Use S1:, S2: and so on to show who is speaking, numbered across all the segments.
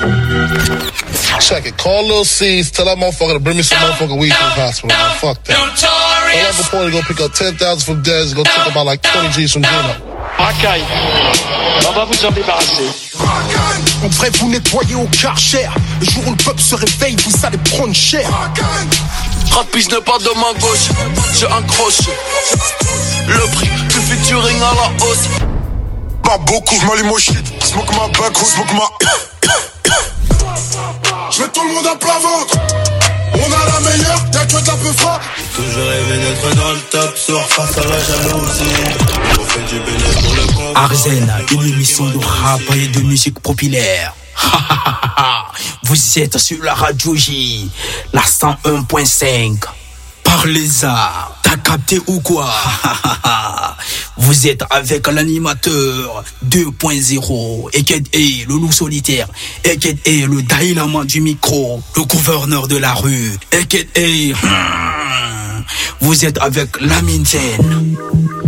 S1: Check it. Call Lil C's. Tell that motherfucker to bring me some motherfucking weed to the hospital. Man. Fuck that. Tell that before to go pick up 10,000 from Dez. Go take about like 20 G's from Gino.
S2: Racaille. On va vous en débarrasser.
S3: On devrait vous nettoyer au Karcher. Le jour où le peuple se réveille, vous allez prendre cher.
S2: Rapide ne pas de main gauche. J'ai un crochet. Le prix du featuring à la hausse.
S3: Pas beaucoup, j'm'allume au shit. Smoke ma back, smoke ma. J'mets tout le monde à plat ventre. On a la meilleure, y'a que de la peu fort.
S4: Toujours rêvé d'être dans le top, sur face à la jalousie. On fait du bénéfice pour le compte.
S5: Arzen, une émission de rap et de musique populaire. Vous êtes sur la radio J, la 101.5. Parlez-en, t'as capté ou quoi? Vous êtes avec l'animateur 2.0, Eked E, le loup solitaire, Eked E, le Dalai Lama du micro, le gouverneur de la rue, Eked E. Vous êtes avec Lamine Sen.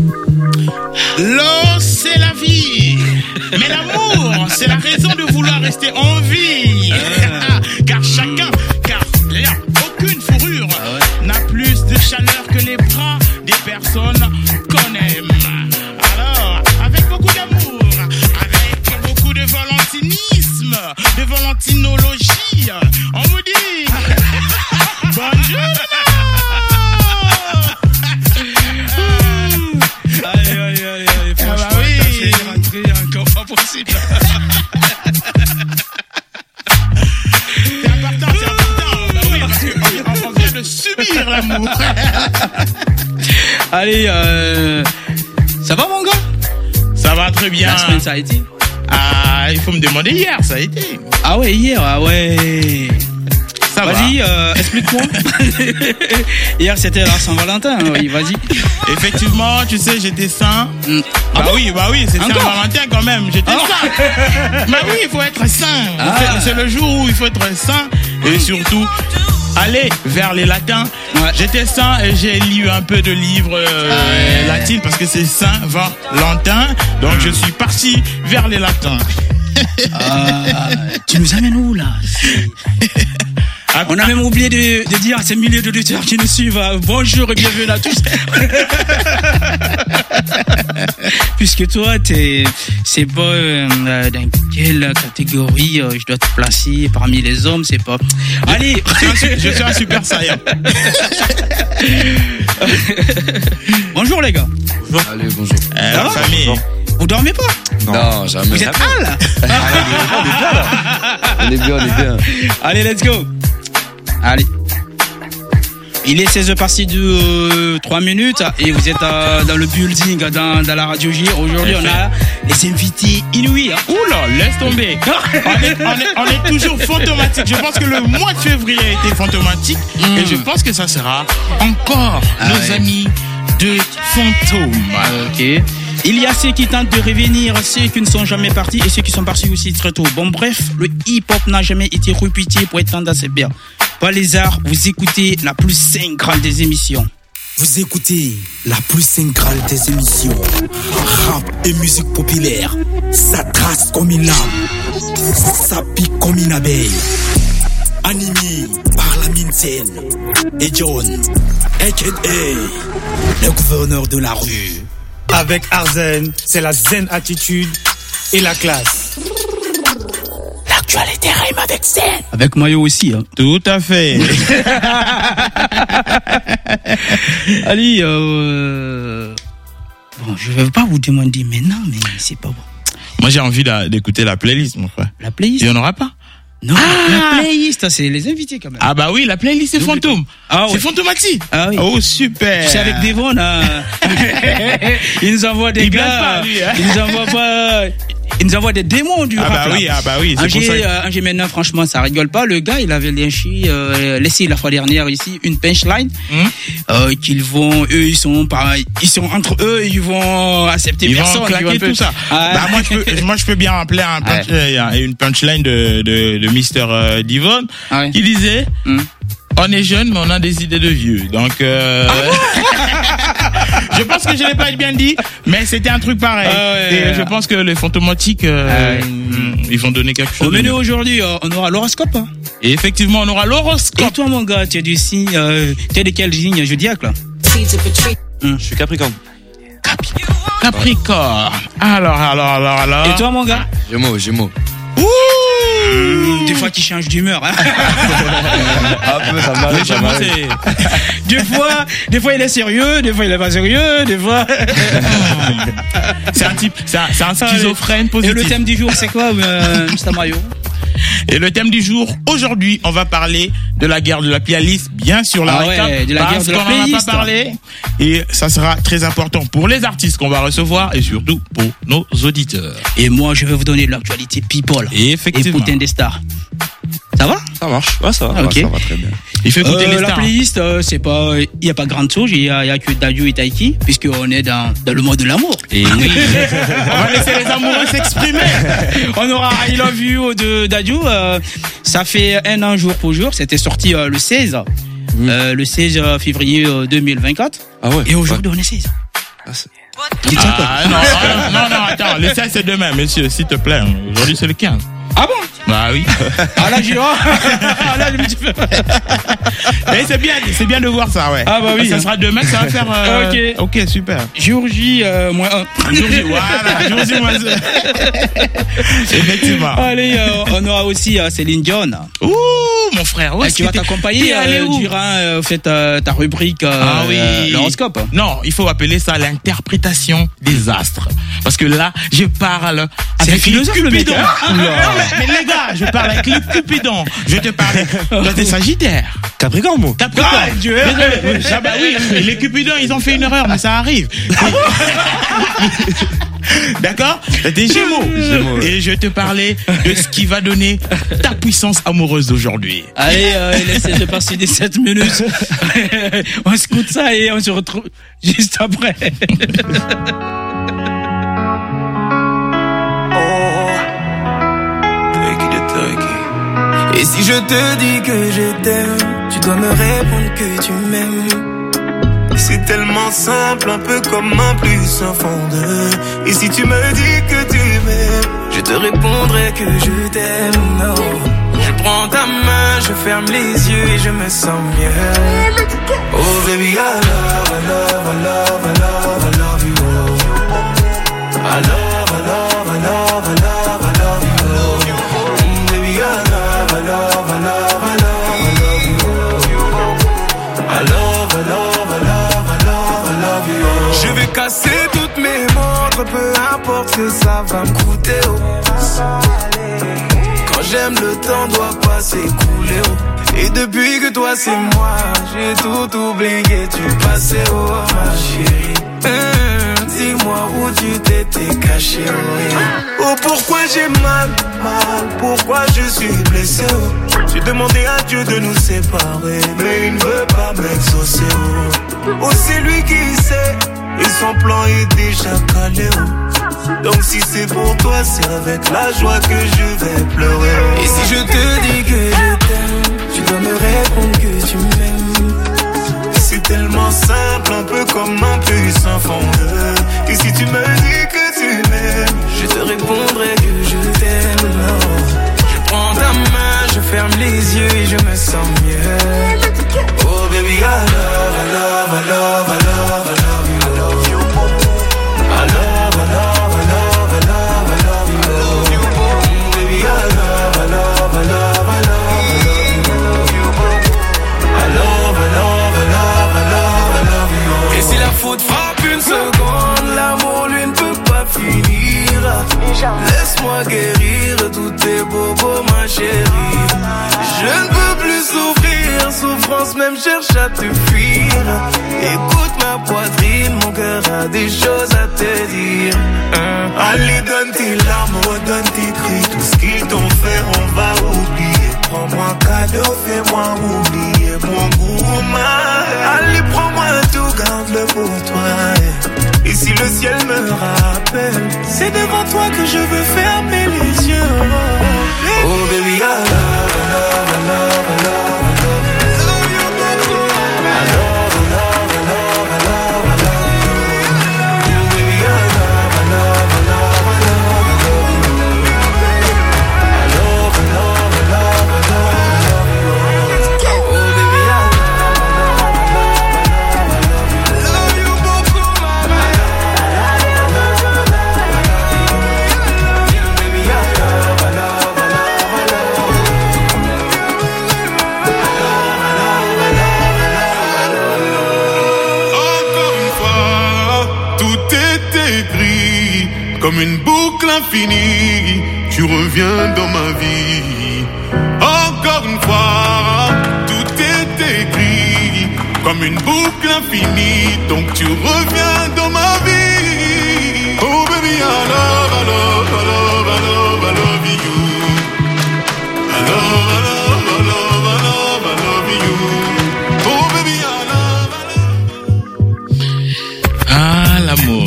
S6: L'eau, c'est la vie. Mais l'amour, c'est la raison de vouloir rester en vie. Car d'ailleurs, aucune fourrure n'a plus de chaleur que les bras des personnes qu'on aime. Alors, avec beaucoup d'amour, avec beaucoup de valentinisme, de valentinologie, on vous dit bonjour. Allez, franchement, t'as fait rentrer encore pas possible. C'est important. Bah oui, parce qu'on vient de subir l'amour.
S7: Allez, ça va mon gars?
S6: Ça va très bien.
S7: La semaine, ça a été?
S6: Ah, il faut me demander hier, ça a été.
S7: Ah ouais, hier, ah ouais.
S6: Ça
S7: vas-y, explique-moi. Hier, c'était la Saint-Valentin, oui, vas-y.
S6: Effectivement, tu sais, j'étais saint. Bah oui, c'est Saint-Valentin quand même, j'étais saint. Bah oui, il faut être saint. C'est le jour où il faut être saint. Et surtout, aller vers les latins. Ouais. J'étais saint et j'ai lu un peu de livres latins parce que c'est Saint-Valentin. Donc je suis parti vers les latins.
S7: Tu nous amènes où là? On a même oublié de dire à ces milliers d'auditeurs qui nous suivent bonjour et bienvenue à tous. Puisque toi, c'est pas dans quelle catégorie je dois te placer parmi les hommes, c'est pas. Allez,
S6: je suis un super saillant.
S7: Bonjour les gars.
S8: Bonjour. Allez, bonjour.
S6: La famille.
S8: Bonjour.
S7: Vous dormez pas?
S8: Non, jamais.
S7: Vous êtes là?
S8: On est bien.
S7: Allez, let's go. Allez. Il est 16h passé de 3 minutes et vous êtes dans le building, dans la radio J. Aujourd'hui, on a les invités inouïs.
S6: Oula, laisse tomber. on est toujours fantomatique. Je pense que le mois de février a été fantomatique et je pense que ça sera encore nos amis de fantômes.
S7: Ok. Il y a ceux qui tentent de revenir, ceux qui ne sont jamais partis et ceux qui sont partis aussi très tôt. Bon, bref, le hip-hop n'a jamais été répété pour être tendance et bien. Pas les arts, vous écoutez la plus cingrale des émissions.
S5: Vous écoutez la plus cingrale des émissions. Rap et musique populaire. Ça trace comme une lame. Ça pique comme une abeille. Animé par Lamine Sen et John, a.k.a. le gouverneur de la rue.
S9: Avec Arzen, c'est la zen attitude et la classe.
S5: L'actualité rime avec zen.
S7: Avec Mayo aussi, hein.
S6: Tout à fait.
S7: Allez, bon, je vais pas vous demander maintenant, mais c'est pas bon.
S6: Moi, j'ai envie d'écouter la playlist, mon frère.
S7: La playlist?
S6: Il y en aura pas?
S7: Non, la playlist, c'est les invités quand même.
S6: Ah bah oui, la playlist c'est fantôme.
S7: Ah ouais.
S6: C'est fantomatique.
S7: Ah oui.
S6: Oh super.
S7: Tu sais avec Devon, il nous envoie des gars. Il nous envoie des démons du rap.
S6: Ah bah oui, c'est pour ça.
S7: Angers maintenant, franchement, ça rigole pas. Le gars, il avait laissé la fois dernière ici une punchline qu'ils vont, eux, ils sont entre eux, ils vont accepter personne.
S6: Ils vont claquer tout ça. Bah moi je peux bien rappeler une punchline de Mr. Devon qui disait. On est jeune, mais on a des idées de vieux. Donc, Je pense que je l'ai pas bien dit, mais c'était un truc pareil. Et je pense que les fantomatiques, ils vont donner quelque chose.
S7: Au menu aujourd'hui, on aura l'horoscope. Hein.
S6: Et effectivement, on aura l'horoscope.
S7: Et toi, mon gars, tu es du signe, tu es de quel signe zodiaque là?
S8: Je suis Capricorne.
S6: Capricorne. Alors.
S7: Et toi, mon gars?
S8: Gémeaux.
S7: Des fois, tu changes d'humeur. Hein.
S8: Un peu, ça m'arrive.
S7: Des fois, il est sérieux, des fois, il est pas sérieux, des fois.
S6: C'est un type, c'est un schizophrène positif.
S7: Et le thème du jour, c'est quoi, Mr. Mario?
S6: Et le thème du jour, aujourd'hui, on va parler de la guerre de la playlist, bien sûr, la récap,
S7: de la guerre de la playlist.
S6: On n'en a pas parlé. Et ça sera très important pour les artistes qu'on va recevoir et surtout pour nos auditeurs.
S7: Et moi, je vais vous donner l'actualité people.
S6: Et effectivement.
S7: Et putain des stars. Ça va?
S8: Ça marche. Ouais, ça va.
S7: Okay.
S8: Ça va très bien.
S6: Il faut écouter les stars.
S7: La playlist, c'est pas, il y a pas grande chose. Il y a que Dadju et Taiki, puisqu'on est dans le mois de l'amour.
S6: Et oui. On va laisser les amoureux s'exprimer.
S7: On aura I Love You de Dadju. Ça fait 1 an jour pour jour. C'était sorti le 16. Le 16 février 2024.
S8: Ah ouais.
S7: Et aujourd'hui, on est 16.
S6: Non, attends. Le 16 c'est demain, monsieur, s'il te plaît. Aujourd'hui, c'est le 15.
S7: Ah bon?
S6: Bah oui.
S7: Ah là, là, je me suis fait.
S6: Mais c'est bien de voir ça, ouais.
S7: Ah bah oui.
S6: Ça sera demain, ça va faire. Ok, super.
S7: Jour J moins 1.
S6: Jour J, voilà. Jour J moins 1. Effectivement.
S7: Allez, on aura aussi Céline Dion.
S6: Ouh, mon frère. Ouais,
S7: tu vas t'accompagner durant ta rubrique l'horoscope.
S6: Non, il faut appeler ça l'interprétation des astres. Parce que là, je parle
S7: avec
S6: les
S7: philosophe, le mec.
S6: Mais les gars, je parle avec les Cupidons. Je te parle. Toi, t'es Sagittaire.
S8: Capricorne, moi.
S6: Capricorne. Désolé. Ah bah oui, les Cupidons, ils ont fait une erreur, mais ça arrive. D'accord? T'es Gémeaux. Et je te parlais de ce qui va donner ta puissance amoureuse d'aujourd'hui.
S7: Allez, laissez-le passer des 7 minutes. On écoute ça et on se retrouve juste après.
S10: Et si je te dis que je t'aime, tu dois me répondre que tu m'aimes.
S3: C'est tellement simple, un peu comme un plus un fondeur. Et si tu me dis que tu m'aimes,
S10: je te répondrai que je t'aime. No. Je prends ta main, je ferme les yeux et je me sens mieux.
S3: Oh baby, I love you. I love you. Baby, I love you.
S10: Je vais casser toutes mes montres, peu importe ce que ça va me coûter. Quand j'aime, le temps doit pas s'écouler. Et depuis que toi c'est moi, j'ai tout oublié, tu passais ma chérie. Dis-moi où tu t'étais caché.
S3: Oh pourquoi j'ai mal, pourquoi je suis blessé. J'ai demandé à Dieu de nous séparer, mais il ne veut pas m'exaucer. Oh c'est lui qui sait, et son plan est déjà calé. Donc si c'est pour toi, c'est avec la joie que je vais pleurer.
S10: Et si je te dis que je t'aime, tu dois me répondre que tu m'aimes.
S3: C'est tellement simple, un peu comme un puissant fondeur. Et si tu me dis que tu m'aimes,
S10: je te répondrai que je t'aime. Je prends ta main, je ferme les yeux et je me sens mieux.
S3: Oh baby, I love you.
S10: Et si la faute frappe une seconde, l'amour lui ne peut pas finir. Laisse-moi guérir tous tes bobos, ma chérie. Je ne peux plus souffrir, souffrance même cherche à te fuir. Écoute ma poitrine, mon cœur a des choses à te dire.
S3: Allez, donne tes larmes, donne tes cris, tout ce qu'ils t'ont fait, on va oublier. Prends-moi cadeau, fais-moi oublier mon gourmand. Allez, prends-moi tout, garde-le pour toi. Et si le ciel me rappelle, c'est devant toi que je veux fermer les yeux. Oh baby, I love. l'infini, tu reviens dans ma vie. Encore une fois, tout est écrit comme une boucle infinie, donc tu reviens dans ma vie. Oh baby, I love, I love, I love, I love, I love you. I love, I love, I love, I love, I love you. Oh baby, I love.
S6: Ah, l'amour.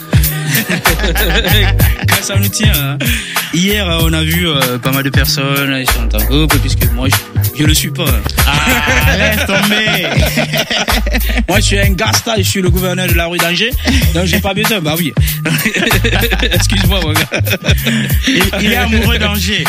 S7: Quand ça nous tient. Hein. Hier, on a vu pas mal de personnes, ils sont en couple, puisque moi, je le suis pas.
S6: Ah, laisse tomber.
S7: Moi, je suis un gasta, je suis le gouverneur de la rue d'Angers, donc j'ai pas besoin. Bah oui. Excuse-moi, mon gars.
S6: Il est amoureux d'Angers.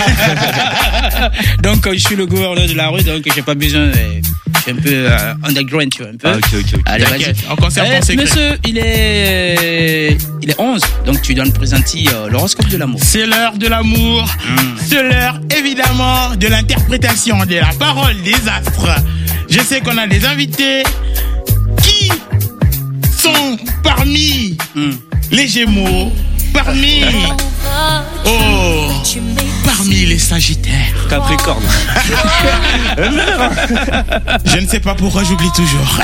S7: Donc, je suis le gouverneur de la rue, donc j'ai pas besoin. Je suis un peu underground, tu vois, un peu.
S8: Ah, ok.
S7: Allez, vas-y.
S6: On conserve ton secret.
S7: Monsieur, il est 11, donc tu dois nous présenter l'horoscope de l'amour.
S6: C'est l'heure de l'amour. C'est l'heure, évidemment, de l'interprétation de la parole des astres. Je sais qu'on a des invités qui sont parmi les Gémeaux, parmi les Sagittaires.
S8: Capricorne.
S6: Je ne sais pas pourquoi j'oublie toujours.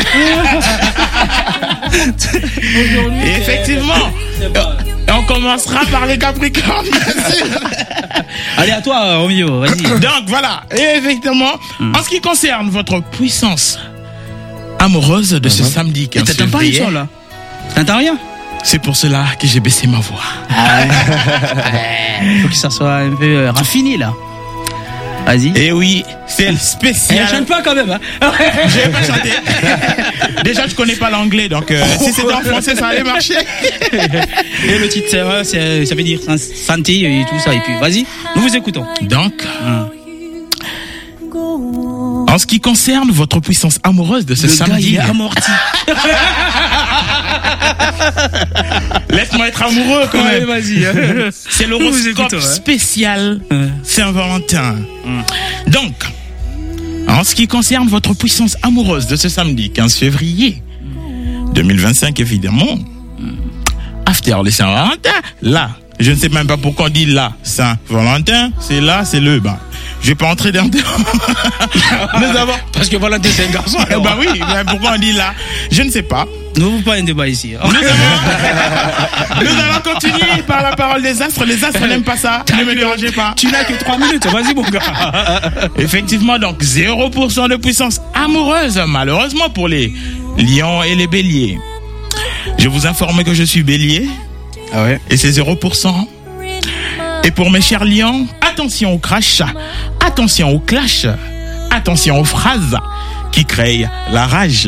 S6: Et effectivement, on commencera par les Capricornes, bien sûr.
S7: Allez, à toi, Romeo, vas-y.
S6: Donc voilà, et effectivement, en ce qui concerne votre puissance amoureuse de ce samedi 15
S7: T'entends pas
S6: février,
S7: le son, là? T'entends rien?
S6: c'est pour cela que j'ai baissé ma voix.
S7: Faut que ça soit un peu raffiné, là. Vas-y.
S6: Et oui, c'est le spécial.
S7: Elle chante pas quand même, hein.
S6: Je vais pas chanter. Déjà, je connais pas l'anglais, donc si c'était en français, ça allait marcher.
S7: Et le titre, ça veut dire santé et tout ça. Et puis, vas-y, nous vous écoutons.
S6: Donc, en ce qui concerne votre puissance amoureuse de ce samedi,
S7: gars, il est amorti.
S6: Laisse-moi être amoureux quand même.
S7: Ouais, vas-y.
S6: C'est l'horoscope spécial Saint-Valentin. Donc, en ce qui concerne votre puissance amoureuse de ce samedi 15 février 2025, évidemment, after le Saint-Valentin, là, je ne sais même pas pourquoi on dit là Saint-Valentin, c'est là, c'est le bas. Je vais pas entrer dans nous avons...
S7: Parce que Valentin c'est un garçon.
S6: Bah oui, mais pourquoi on dit là? Je ne sais pas.
S7: N'ouvre pas un débat ici.
S6: Nous allons continuer par la parole des astres. Les astres n'aiment pas ça. Ne me dérangez pas.
S7: Tu n'as que 3 minutes. Vas-y, mon gars.
S6: Effectivement, donc 0% de puissance amoureuse, malheureusement pour les lions et les béliers. Je vous informe que je suis bélier.
S7: Ah ouais.
S6: Et c'est 0%. Et pour mes chers lions, attention au crash, attention au clash, attention aux phrases qui créent la rage.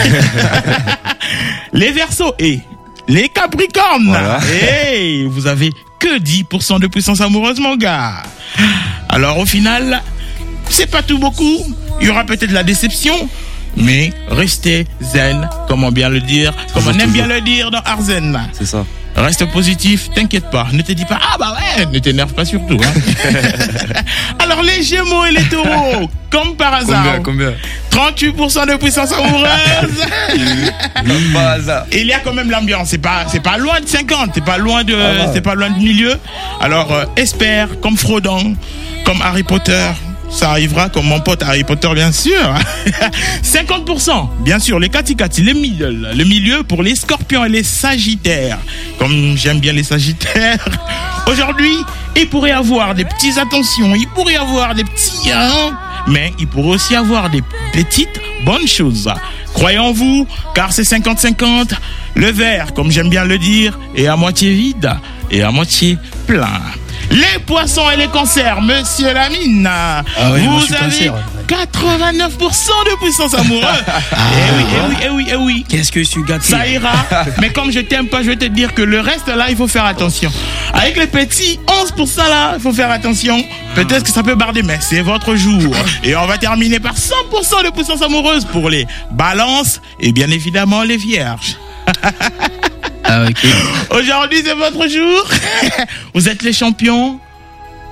S6: Les Verseaux et les Capricornes.
S8: Voilà.
S6: Hey, vous avez que 10% de puissance amoureuse, mon gars. Alors au final, c'est pas tout beaucoup. Il y aura peut-être la déception, mais restez zen, comme on aime bien le dire dans Arzen.
S8: C'est ça.
S6: Reste positif, t'inquiète pas. Ne te dis pas, ah bah ouais, ne t'énerve pas surtout. Hein. Alors les Gémeaux et les Taureaux, comme par hasard.
S8: Combien
S6: 38% de puissance amoureuse.
S8: Comme par hasard.
S6: Et il y a quand même l'ambiance. C'est pas loin de 50. C'est pas loin du milieu. Alors espère, comme Frodon, comme Harry Potter. Ça arrivera comme mon pote Harry Potter, bien sûr. 50%, bien sûr, les Katikati, les middle, le milieu pour les Scorpions et les Sagittaires. Comme j'aime bien les Sagittaires. Aujourd'hui, il pourrait avoir des petites attentions, il pourrait avoir des petits... mais il pourrait aussi avoir des petites bonnes choses. Croyez en vous, car c'est 50-50. Le verre, comme j'aime bien le dire, est à moitié vide et à moitié plein. Les poissons et les cancers, monsieur Lamine, vous avez 89% de puissance amoureuse. Eh oui.
S7: Qu'est-ce que je suis gâté.
S6: Ça ira, mais comme je t'aime pas, je vais te dire que le reste là, il faut faire attention. Avec les petits 11% là, il faut faire attention. Peut-être que ça peut barder, mais c'est votre jour. Et on va terminer par 100% de puissance amoureuse pour les balances et bien évidemment les vierges.
S7: Ah, okay.
S6: Aujourd'hui, c'est votre jour. Vous êtes les champions.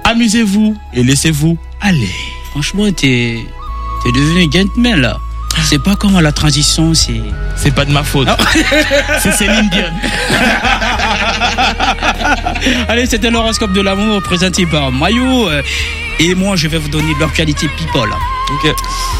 S6: Amusez-vous et laissez-vous aller.
S7: Franchement, t'es devenu gentleman là. sais pas comment la transition, c'est
S6: pas de ma faute. C'est Céline Dion.
S7: Allez, c'était l'horoscope de l'amour présenté par Mayo. Et moi, je vais vous donner l'actualité people.
S11: Ok.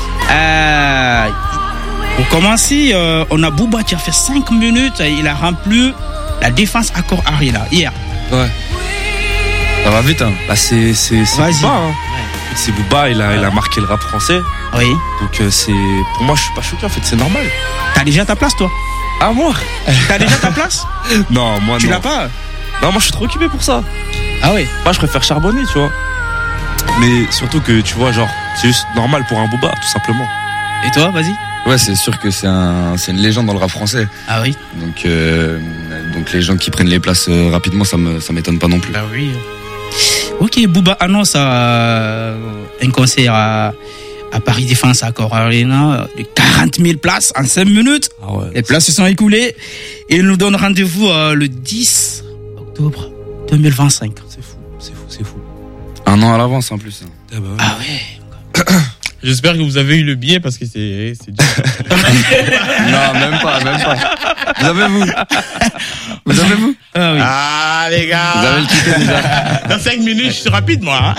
S7: Pour commencer, on a Booba qui a fait 5 minutes. Il a rempli la défense Accor Arena hier.
S11: Ouais. Ça va vite, hein. Bah, c'est Booba, hein. C'est Booba, il a marqué le rap français.
S7: Oui.
S11: Donc pour moi, je suis pas choqué, en fait, c'est normal.
S7: T'as déjà ta place, toi?
S11: Ah, moi?
S7: T'as déjà ta place?
S11: Non, moi
S7: tu
S11: non.
S7: l'as pas?
S11: Non, moi je suis trop occupé pour ça.
S7: Ah oui?
S11: Moi je préfère charbonner, tu vois. Mais surtout que, tu vois, genre, c'est juste normal pour un Booba, tout simplement.
S7: Et toi, vas-y?
S12: Ouais, c'est sûr que c'est une légende dans le rap français.
S7: Ah oui?
S12: Donc les gens qui prennent les places rapidement, ça m'étonne pas non plus.
S7: Ah oui. Ok, Booba annonce un concert à Paris Défense Accor Arena de 40 000 places en 5 minutes.
S11: Ah ouais.
S7: Les places se sont écoulées et il nous donne rendez-vous le 10 octobre 2025.
S11: C'est fou.
S12: Un an à l'avance en plus.
S11: Ah, bah ouais.
S7: Ah ouais.
S6: J'espère que vous avez eu le billet parce que c'est dur.
S12: Non, même pas. Vous avez vous
S7: Ah oui.
S6: Ah les gars.
S12: Vous avez le ticket déjà.
S6: Dans 5 minutes, je suis rapide moi.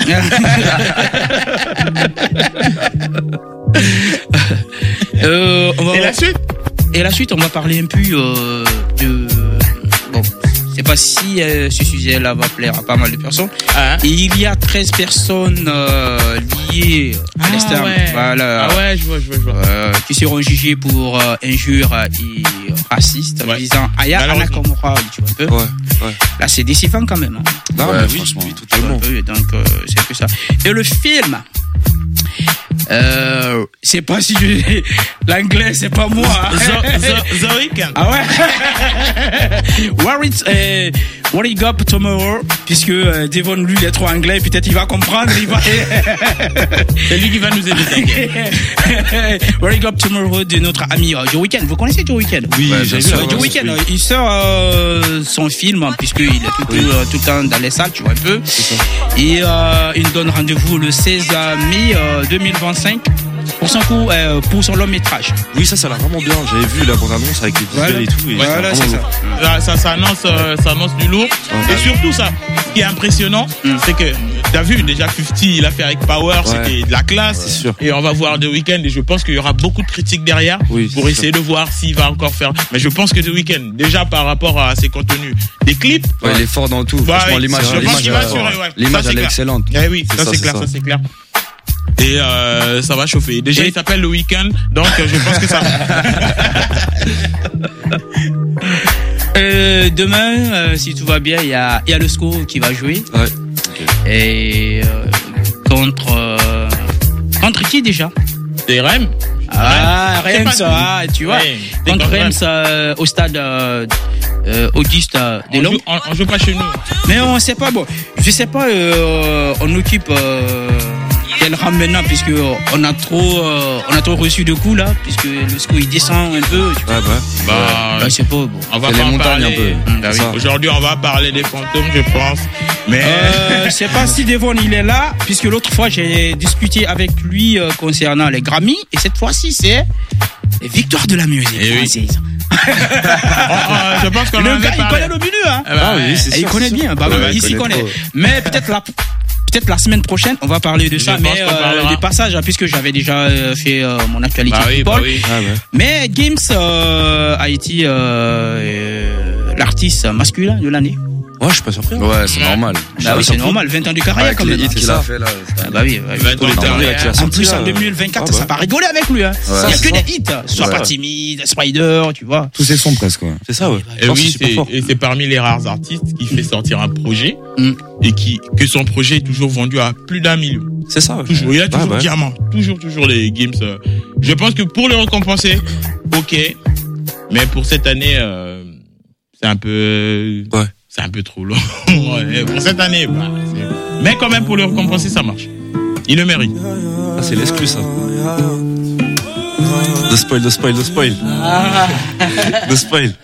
S7: Et
S6: la suite?
S7: Et la suite, on va parler un peu de... Bon, je sais pas si ce sujet-là va plaire à pas mal de personnes. Et il y a 13 personnes liées à l'externe.
S6: Ouais.
S7: Voilà.
S6: Ah ouais, je vois.
S7: Qui seront jugées pour injures et racistes visant Aya Anakamura, tu vois un peu.
S11: Ouais.
S7: Là, c'est décevant quand même. Hein.
S11: Non,
S12: ouais,
S11: mais oui,
S12: franchement.
S11: totalement.
S7: Donc, c'est que ça. Et le film... c'est pas si l'anglais c'est pas moi.
S6: The Weeknd.
S7: Ah ouais. What it got tomorrow, puisque Devon lui il est trop anglais, peut-être il va comprendre.
S6: C'est lui qui va nous aider. T'inquiète.
S7: What it got tomorrow de notre ami Joe Weeknd. Vous connaissez Joe Weeknd?
S11: Oui, j'ai vu.
S7: Joe Weeknd, il sort son film puisqu'il est tout le temps dans les salles, tu vois un peu. Et il nous donne rendez-vous le 16 mai 2025 pour son long métrage.
S11: Oui, ça l'a vraiment bien. J'avais vu la bande-annonce avec les visuels et tout. Et
S7: voilà, c'est ça.
S6: Ça annonce du lourd. Et surtout ça, ce qui est impressionnant, c'est que t'as vu déjà 50, il a fait avec Power, c'était de la classe.
S11: C'est sûr.
S6: Et on va voir The Weeknd et je pense qu'il y aura beaucoup de critiques derrière pour essayer de voir s'il va encore faire. Mais je pense que The Weeknd, déjà par rapport à ses contenus, des clips.
S12: Ouais, il est fort dans tout. Franchement, l'image elle est excellente.
S6: Eh oui, ça c'est clair. Et ça va chauffer. Déjà, il s'appelle The Weeknd, donc je pense que ça va.
S7: Demain, si tout va bien, il y a le SCO qui va jouer.
S11: Ouais.
S7: Et contre qui déjà?
S6: C'est Reims.
S7: Reims, tu vois. Contre Reims au stade Auguste Delon.
S6: On joue pas chez nous.
S7: Mais on sait pas, bon, je sais pas, on occupe quel rang maintenant, puisque on a trop reçu de coups là, puisque le SCO il descend un peu. Tu vois. Je sais pas, bon.
S6: On va pas en parler un peu. Aujourd'hui, on va parler des fantômes, je pense. Mais
S7: je sais pas si Devon il est là, puisque l'autre fois j'ai discuté avec lui concernant les Grammy, et cette fois-ci c'est les victoires de la musique française.
S6: Je pense qu'on
S7: le gars il connaît le milieu, hein.
S11: Oui, c'est sûr.
S7: Il connaît bien, il s'y connaît. Mais peut-être la semaine prochaine, on va parler de ça, mais des passages, puisque j'avais déjà fait mon actualité football. Mais Gims a été l'artiste masculin de l'année.
S11: Ouais, je suis pas surpris.
S12: Ouais, c'est normal.
S7: Bah oui, c'est normal, 20 ans de carrière quand même.
S12: Avec les hits qu'il a fait là.
S7: Bah oui,
S6: 20 ans de carrière.
S7: En plus, en 2024, ça va rigoler avec lui, hein. Il y a que des hits. Sois pas timide, Spider, tu vois.
S12: Tous ces sons presque, ouais.
S11: C'est ça, ouais.
S6: Et oui, c'est parmi les rares artistes qui fait sortir un projet et que son projet est toujours vendu à plus d'1 million.
S11: C'est ça, ouais.
S6: Toujours. Il a toujours diamant. Toujours les Gims. Je pense que pour le récompenser, ok. Mais pour cette année, c'est un peu...
S11: Ouais.
S6: C'est un peu trop long. Pour cette année, mais quand même pour le récompenser, ça marche. Il le mérite.
S11: Ah, c'est l'exclu, ça. De spoil. De spoil.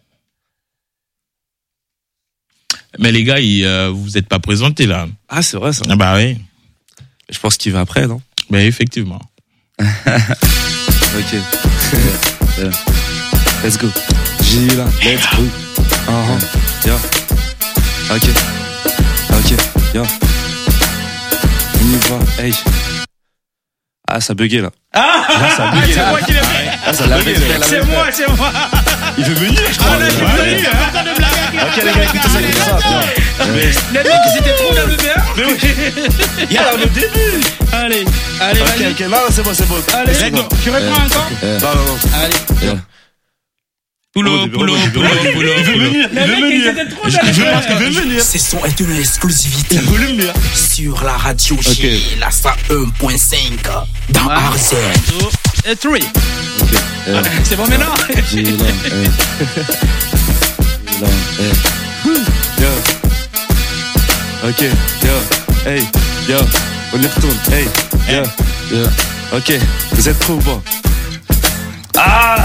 S6: Mais les gars, vous êtes pas présentés là.
S11: Ah, c'est vrai ça.
S6: Ah bah oui.
S11: Je pense qu'il va après, non?
S6: Bah effectivement.
S11: Ok. Let's go. Gila, let's go. Yeah. Ok, yo. On y va, hey. Ah, ça buguait là.
S7: Ah,
S11: ça a bugué,
S7: c'est
S11: là.
S7: moi qui l'ai fait.
S11: Ah, ça bugué.
S7: C'est moi.
S11: Il veut venir, je crois.
S7: Ah, là, il veut venir. Pas de blague.
S11: Ok, les gars, écoutez ça comme ça.
S7: Les mecs, ils étaient trop dans le verre.
S11: Il y a le début.
S7: Allez, vas-y.
S11: Ok, là, c'est bon.
S7: Allez, tu reprends encore?
S11: Non.
S7: Allez. Poulot.
S11: Il veut venir.
S7: Il veut venir.
S5: Ce son est une exclusivité
S11: Il veut venir.
S5: sur la radio G, la 101.5 dans Arzen.
S7: Et 3.
S11: Ok.
S7: C'est bon maintenant?
S11: Yo. Ok, yo. Hey, yo. On y retourne. Hey, yo. Ok, vous êtes trop bas. Ah!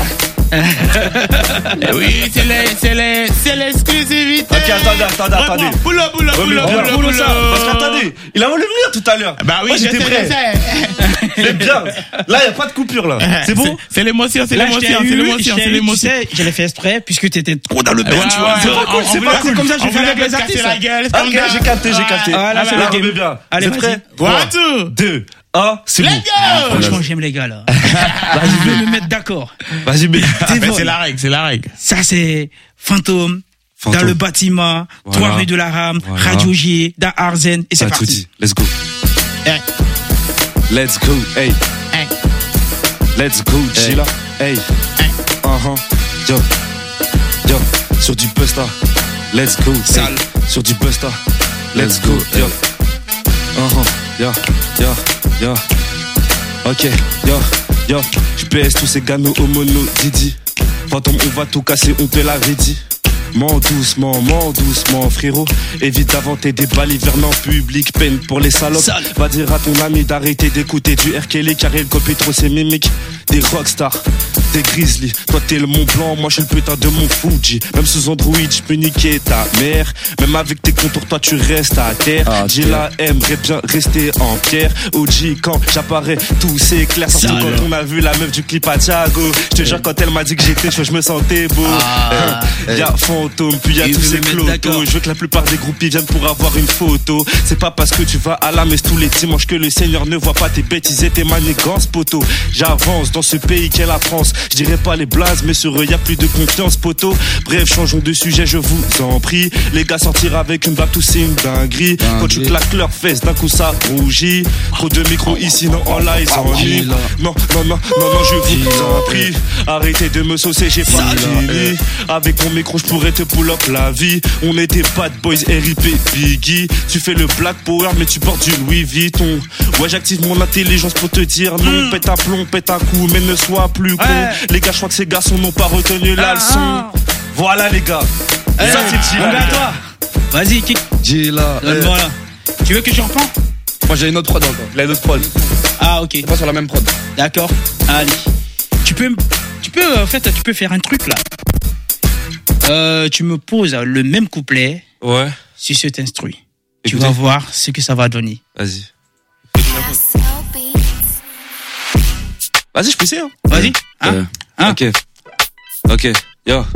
S6: Oui, c'est l'exclusivité.
S11: Ok, attendez.
S6: Boulot.
S11: Parce qu'attendez, il a voulu venir tout à l'heure.
S6: Bah oui,
S11: moi, j'étais prêt. Il est bien. Là, il n'y a pas de coupure, là. C'est bon?
S6: C'est l'émotion.
S7: Tu sais, je l'ai fait exprès puisque t'étais trop dans le bain, tu vois.
S11: C'est pas cool.
S7: Comme ça, je fais avec les artistes.
S6: la gueule.
S11: Ok, j'ai capté.
S7: Voilà, c'est la game.
S11: Bien.
S7: Allez,
S11: vous êtes
S7: vas-y.
S11: prêts? 3, 2, 1, c'est bon.
S7: Franchement, j'aime les gars, là. Je vais me mettre d'accord.
S11: Vas-y, mais.
S6: C'est la règle.
S7: Ça, c'est Fantôme. Dans le bâtiment,
S11: Voilà.
S7: 3 rue de la Rame,
S11: Voilà.
S7: Radio G, dans Arzen, et c'est
S11: T'as tout
S7: parti.
S11: dit. Let's go.
S6: Hey.
S11: Let's go. Hey.
S6: Hey.
S11: Let's go. Gila. Hey. Yo. Sur du Busta. Let's go.
S7: Sale.
S11: Sur du Busta. Let's go. Yo. Yo. Ok. Yo. Je baisse tous ces ganos au mono. Didi. Fantôme, on va tout casser, on te l'avait dit. Mens doucement, frérot. Évite d'inventer des balivernes en public. Peine pour les salopes. Va dire à ton ami d'arrêter d'écouter du R. Kelly car il copie trop ses mimiques. Des rockstars, des grizzly. Toi t'es le Mont Blanc, moi je suis le putain de mon Fuji. Même sous Android, je peux niquer ta mère. Même avec tes contours, toi tu restes à terre. Gila aimerait bien rester en pierre. OG, quand j'apparais, tout c'est clair. Surtout quand on a vu la meuf du clip à Thiago. Je te jure, quand elle m'a dit que j'étais chaud, je me sentais beau. Y'a Fantôme, puis y'a tous ces clotos. Je veux que la plupart des groupies viennent pour avoir une photo. C'est pas parce que tu vas à la messe tous les dimanches que le Seigneur ne voit pas tes bêtises et tes manigances, poteau. J'avance dans ce pays qu'est la France. Je dirais pas les blazes, mais sur eux y'a plus de confiance, poteau. Bref, changeons de sujet, je vous en prie. Les gars sortir avec une blague, tout c'est une dinguerie. Quand tu claques leurs fesses, d'un coup ça rougit. Trop de micros ici, non, en live, en ligne. Non, je vous en prie. Arrêtez de me saucer, j'ai pas fini. Avec mon micro, je pourrais te pull up la vie. On est des bad boys, RIP Biggie. Tu fais le Black Power, mais tu portes du Louis Vuitton. Ouais, j'active mon intelligence pour te dire non. Pète un plomb, pète un coup, mais ne sois plus con. Les gars, je crois que ces garçons n'ont pas retenu la leçon. Voilà, les gars. Ça, c'est Gila.
S7: Toi. Vas-y, kick.
S11: Gila.
S7: Voilà. Tu veux que je reprends?
S11: Moi, j'ai une autre prod encore. Il a une autre prod.
S7: Ah, ok.
S11: C'est pas sur la même prod.
S7: D'accord. Allez. Tu peux faire un truc là. Tu me poses le même couplet.
S11: Ouais.
S7: Sur cet instru. Tu vas voir ce que ça va donner.
S11: Vas-y. Vas-y, je peux essayer.
S7: Vas-y.
S11: Ok. Yo.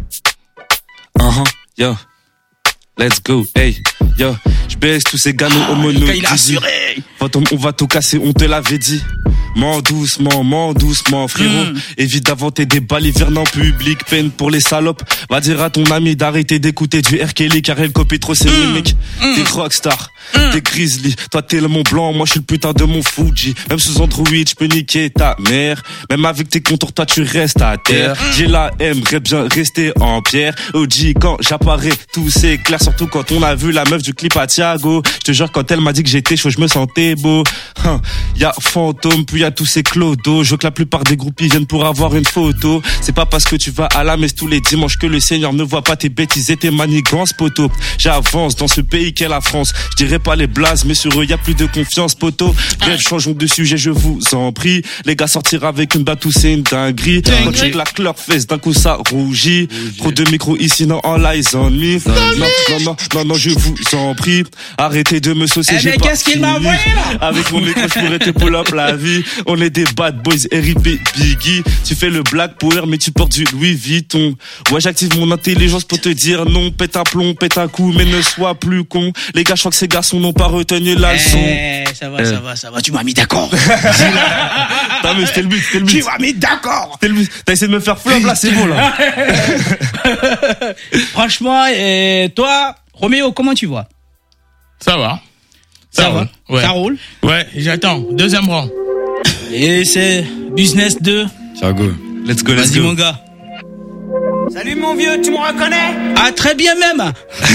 S11: Yo. Let's go. Hey. Yo. Je baisse tous ces ganos au mono.
S7: Il a assuré.
S11: Fantôme, on va tout casser, on te l'avait dit. Mens doucement, frérot. Évite d'inventer des balivernes en public. Peine pour les salopes. Va dire à ton ami d'arrêter d'écouter du R. Kelly car elle copie trop ses mimiques. Des rockstars, des grizzly. Toi t'es le Mont Blanc, moi je suis le putain de mon Fuji. Même sous Android, je peux niquer ta mère. Même avec tes contours, toi tu restes à terre. J'ai la aimerait bien rester en pierre. OG, quand j'apparais, tout c'est clair. Surtout quand on a vu la meuf du clip à Thiago. Je te jure, quand elle m'a dit que j'étais chaud, je me sentais beau. Y'a Fantôme, puis y'a tous ces clodos. Je veux que la plupart des groupies viennent pour avoir une photo. C'est pas parce que tu vas à la messe tous les dimanches que le Seigneur ne voit pas tes bêtises et tes manigances, poteau. J'avance dans ce pays qu'est la France. Je dirais pas les blazes, mais sur eux y'a plus de confiance, poteau. Bref, changeons de sujet, je vous en prie. Les gars sortir avec une batte, c'est une dinguerie. Quand tu claques leurs fesses, d'un coup ça rougit. Trop de micros ici, non, en lies on me. Non, je vous en prie. Arrêtez de me saucer, j'ai
S7: mais
S11: pas
S7: qu'est-ce qu'il m'a envoyé
S11: Avec mon micro, je pourrais te pull up la vie. On est des bad boys, R.I.P. Biggie. Tu fais le Black Power, mais tu portes du Louis Vuitton. Ouais, j'active mon intelligence pour te dire non. Pète un plomb, pète un coup, mais ne sois plus con. Les gars, je crois que ces garçons n'ont pas retenu la leçon.
S7: Ça va, tu m'as mis d'accord.
S11: T'as vu, c'était le but.
S7: Tu m'as mis d'accord.
S11: C'était le but. T'as essayé de me faire flop, là, c'est bon, là.
S7: Franchement, toi, Roméo, comment tu vois?
S6: Ça va.
S7: Ça va.
S6: Ouais.
S7: Ça roule.
S6: Ouais, j'attends. Deuxième rang.
S7: Et c'est Business 2.
S12: Ciao, go.
S11: Let's go.
S7: Vas-y, mon gars.
S13: Salut mon vieux, tu me reconnais?
S7: Ah, très bien même.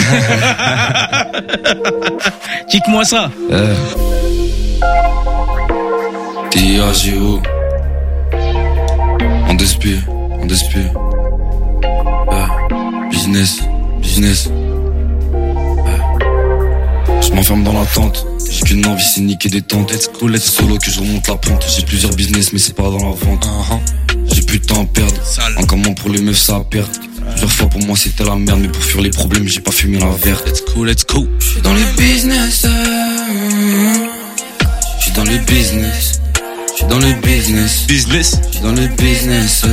S7: Kick-moi ça.
S12: T.A.G.O. On dispute. Business. Je m'enferme dans la tente. J'ai qu'une envie, c'est niquer des tentes. C'est solo que je remonte la pente. J'ai plusieurs business, mais c'est pas dans la vente. J'ai plus de temps à perdre. En comment pour les meufs, ça a perdre. Plusieurs fois pour moi c'était la merde, mais pour fuir les problèmes, j'ai pas fumé la verte. Let's go. J'suis dans le business. J'suis dans le business. J'suis dans le business. J'suis dans le business.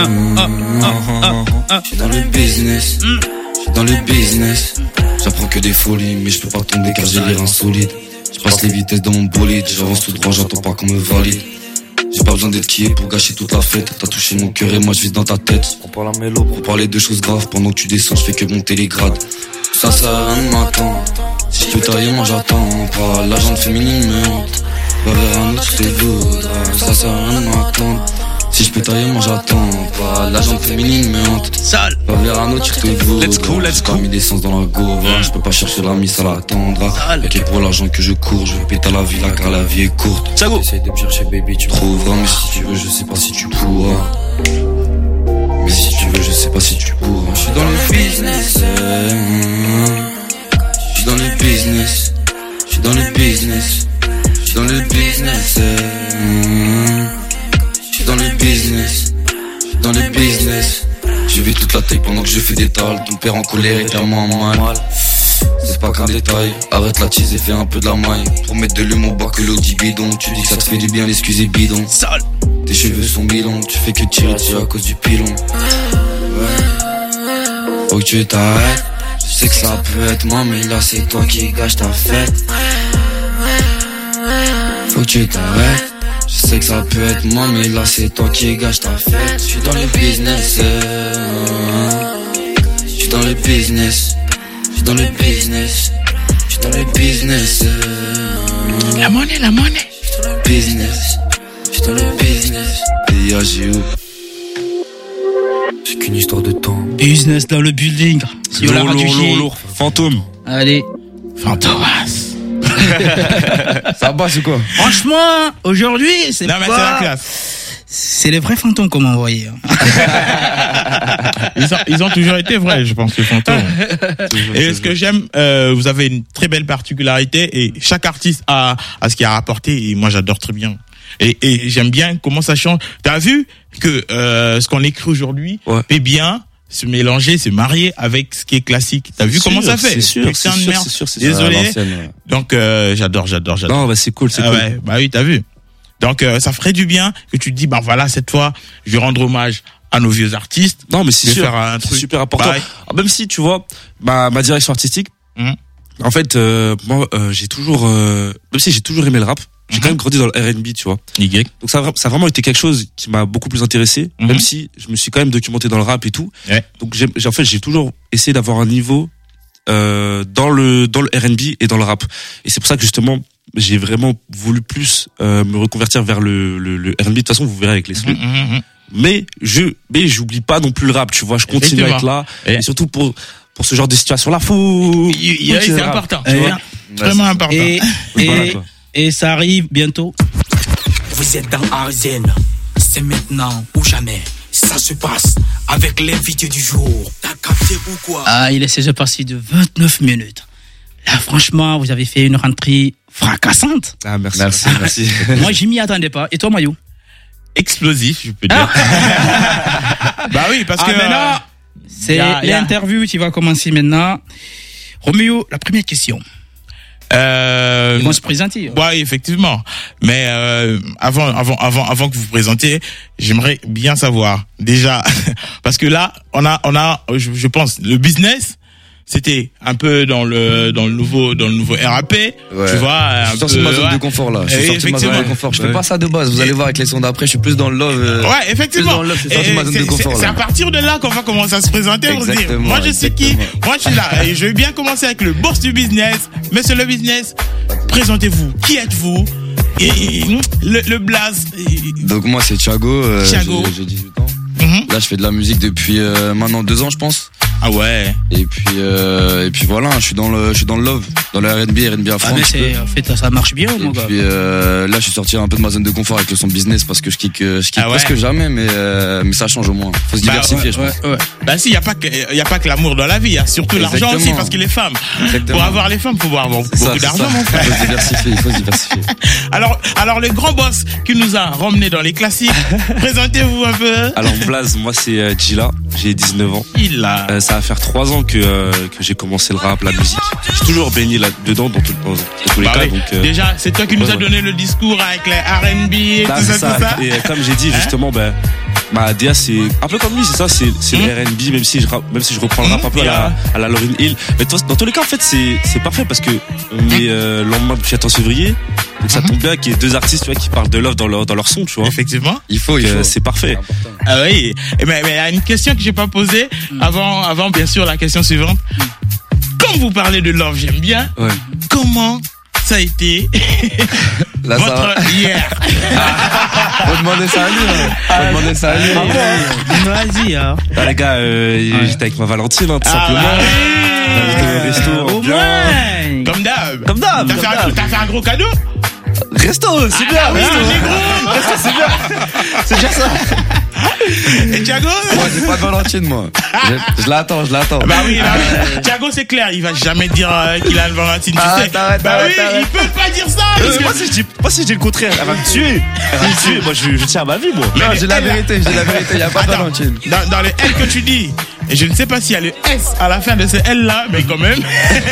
S12: J'suis dans le business. J'suis dans le business. J'apprends que des folies, mais je peux pas tomber car j'ai l'air insolide. Je passe les vitesses dans mon bolide, j'avance tout droit, j'attends pas qu'on me valide. J'ai pas besoin d'être qui pour gâcher toute la fête. T'as touché mon cœur et moi je vis dans ta tête. On parle à mélo pour parler de choses graves. Pendant que tu descends, je fais que monter les grades. Ça sert à rien de m'attendre. Si je peux tailler, moi j'attends pas. La jante féminine me hante. Va vers un autre, je te voudras. Ça sert à rien de m'attendre. Si je peux tailler, moi j'attends pas. La jante féminine me hante.
S7: Sale.
S12: Va vers un autre, je te voudras.
S11: Let's go.
S12: J'ai pas mis d'essence dans la gova. Je peux pas chercher l'ami, ça l'attendra. Y'a pour l'argent que je cours. Je veux péter la vie là car la vie est courte. Essaye de me chercher, baby, tu trouveras. Mais si tu veux, je sais pas si tu pourras. Mais si tu veux, je sais pas si tu pourras. Je suis dans le business. Je suis dans le business. Je suis dans le business. Je suis dans le business. Je suis dans le business. Je suis dans le business. Je vis toute la taille pendant que je fais des tales. Ton père en colère et père-moi en mal. C'est pas qu'un détail. Arrête la tease et fais un peu de la maille. Pour mettre de l'humour bas que l'eau dit bidon. Tu dis que ça te fait du bien, l'excuse est bidon.
S7: Sale.
S12: Tes cheveux sont mi-longs. Tu fais que tirer dessus à cause du pilon. Faut que tu t'arrêtes. Je sais que ça peut être moi, mais là c'est toi qui gâche ta fête. Faut que tu t'arrêtes. Je sais que ça peut être moi, mais là c'est toi qui gâche ta fête. Je suis dans le business. Je suis dans le business. Je suis dans le business. Je suis dans le business.
S6: La monnaie.
S12: Je suis dans le business. Je suis dans le business. T.A.G.O. C'est qu'une histoire de temps.
S7: Business dans le building. Sur la radio J.
S11: Fantôme.
S7: Allez.
S6: Fantomas.
S12: Ça passe ou quoi?
S7: Franchement, aujourd'hui, c'est
S6: Non, mais
S7: pas...
S6: c'est la classe.
S7: C'est les vrais fantômes qu'on m'a envoyé.
S6: Ils ont toujours été vrais, je pense, les fantômes. Et ce que j'aime, vous avez une très belle particularité et chaque artiste a ce qu'il a rapporté et moi j'adore très bien. Et j'aime bien comment ça change. T'as vu que ce qu'on écrit aujourd'hui peut bien se mélanger, se marier avec ce qui est classique. T'as vu comment ça fait?
S11: C'est sûr,
S6: Putain de merde. Désolé. Donc j'adore.
S11: Non, bah c'est cool, c'est cool.
S6: Ouais, bah oui, t'as vu. Donc ça ferait du bien que tu te dis bah voilà, cette fois je vais rendre hommage à nos vieux artistes.
S11: Non, mais c'est sûr,
S6: faire un truc
S11: super important. Même si tu vois ma direction artistique, en fait moi j'ai toujours même si j'ai toujours aimé le rap, j'ai quand même grandi dans le R&B, tu vois. Donc ça a vraiment été quelque chose qui m'a beaucoup plus intéressé, même si je me suis quand même documenté dans le rap et tout. Donc j'ai toujours essayé d'avoir un niveau dans le R&B et dans le rap. Et c'est pour ça que justement j'ai vraiment voulu plus me reconvertir vers le R&B. De toute façon, vous verrez avec les sons. Mais j'oublie pas non plus le rap, tu vois. Je continue à être là. Et surtout pour ce genre de situation là,
S6: c'est important. Vraiment important.
S7: Et ça arrive bientôt.
S5: Vous êtes dans Arzen. C'est maintenant ou jamais. Ça se passe avec l'invité du jour. T'as capté ou quoi?
S7: Ah, il est 16h passé de 29 minutes. Là, franchement, vous avez fait une rentrée fracassante.
S11: Ah, merci.
S7: Moi, je m'y attendais pas. Et toi, Mayo?
S6: Explosif, je peux dire. Bah oui, parce que
S7: maintenant, c'est l'interview qui va commencer maintenant. Roméo, la première question. Ils vont se présenter.
S6: Ouais, effectivement. Mais avant que vous vous présentiez, j'aimerais bien savoir déjà parce que là, on a je pense le business. C'était un peu dans le nouveau RAP,
S12: ouais.
S6: Tu vois.
S12: Je suis sorti de ma zone de confort là. Je suis sorti de ma zone de confort. Je fais pas ça de base. Vous allez voir avec les sons d'après. Je suis plus dans le love.
S6: Ouais, effectivement.
S12: Plus dans le love. Je suis sorti de ma zone de confort là.
S6: C'est à partir de là qu'on va commencer à se présenter. On se dit, moi je suis qui? Moi je suis là. Et je vais bien commencer avec le boss du business. Monsieur le business, présentez-vous. Qui êtes-vous? Et le blaze.
S12: Donc moi c'est Thiago.
S6: Thiago.
S12: J'ai 18 ans. Là je fais de la musique depuis maintenant 2 ans je pense.
S6: Ah ouais.
S12: Et puis voilà, je suis dans le love, dans le R&B à France.
S7: Mais en fait ça marche bien mon gars.
S12: Et puis là je suis sorti un peu de ma zone de confort avec le son business parce que je kick presque jamais mais ça change au moins. Faut se diversifier je pense.
S6: Ouais. Bah si, y a pas que l'amour dans la vie, il y a surtout l'argent aussi parce que les femmes. Exactement. Pour avoir les femmes, faut avoir beaucoup d'argent mon frère.
S12: Il faut se diversifier.
S6: Alors le grand boss qui nous a ramené dans les classiques, présentez-vous un peu.
S11: Alors Blaze, moi c'est Gila, j'ai 19 ans. Ça va faire 3 ans que j'ai commencé le rap, la musique. J'ai toujours baigné là-dedans dans tous les cas.
S6: Oui.
S11: Donc,
S6: déjà, c'est toi qui nous as donné le discours avec les R&B et tout ça.
S11: Et comme j'ai dit justement, ma DA c'est un peu comme lui, c'est ça, c'est le R&B, même si je reprends le rap un peu à la Lauryn Hill. Mais dans tous les cas, en fait, c'est parfait parce que on est le lendemain du 14 février. Donc ça tombe bien qu'il y ait 2 artistes, tu vois, qui parlent de love dans leur son, tu vois.
S6: Effectivement.
S12: Il faut.
S11: C'est parfait.
S6: Ah oui. Mais il y a une question que j'ai pas posée avant bien sûr la question suivante. Comme vous parlez de love, j'aime bien.
S12: Ouais.
S6: Comment ça a été votre hier?
S12: Faut demander ça à lui.
S7: Vas-y hein.
S11: Les gars, j'étais avec ma Valentine tout simplement. Au resto.
S7: Au moins.
S6: Comme d'hab. T'as fait un gros cadeau?
S11: Resto, c'est bien.
S6: Resto,
S11: c'est bien. C'est déjà ça.
S6: Et Thiago?
S12: Moi, j'ai pas de Valentine, moi. Je l'attends.
S6: Bah oui, Thiago, c'est clair, il va jamais dire qu'il a une Valentine, tu sais. Il peut pas dire ça.
S11: Moi, si je dis le contraire, elle va me tuer. Moi, je tiens à ma vie, moi.
S12: Non, j'ai la vérité, il y a pas de Valentine.
S6: Dans le L que tu dis, et je ne sais pas s'il y a le S à la fin de ce L là, mais quand même.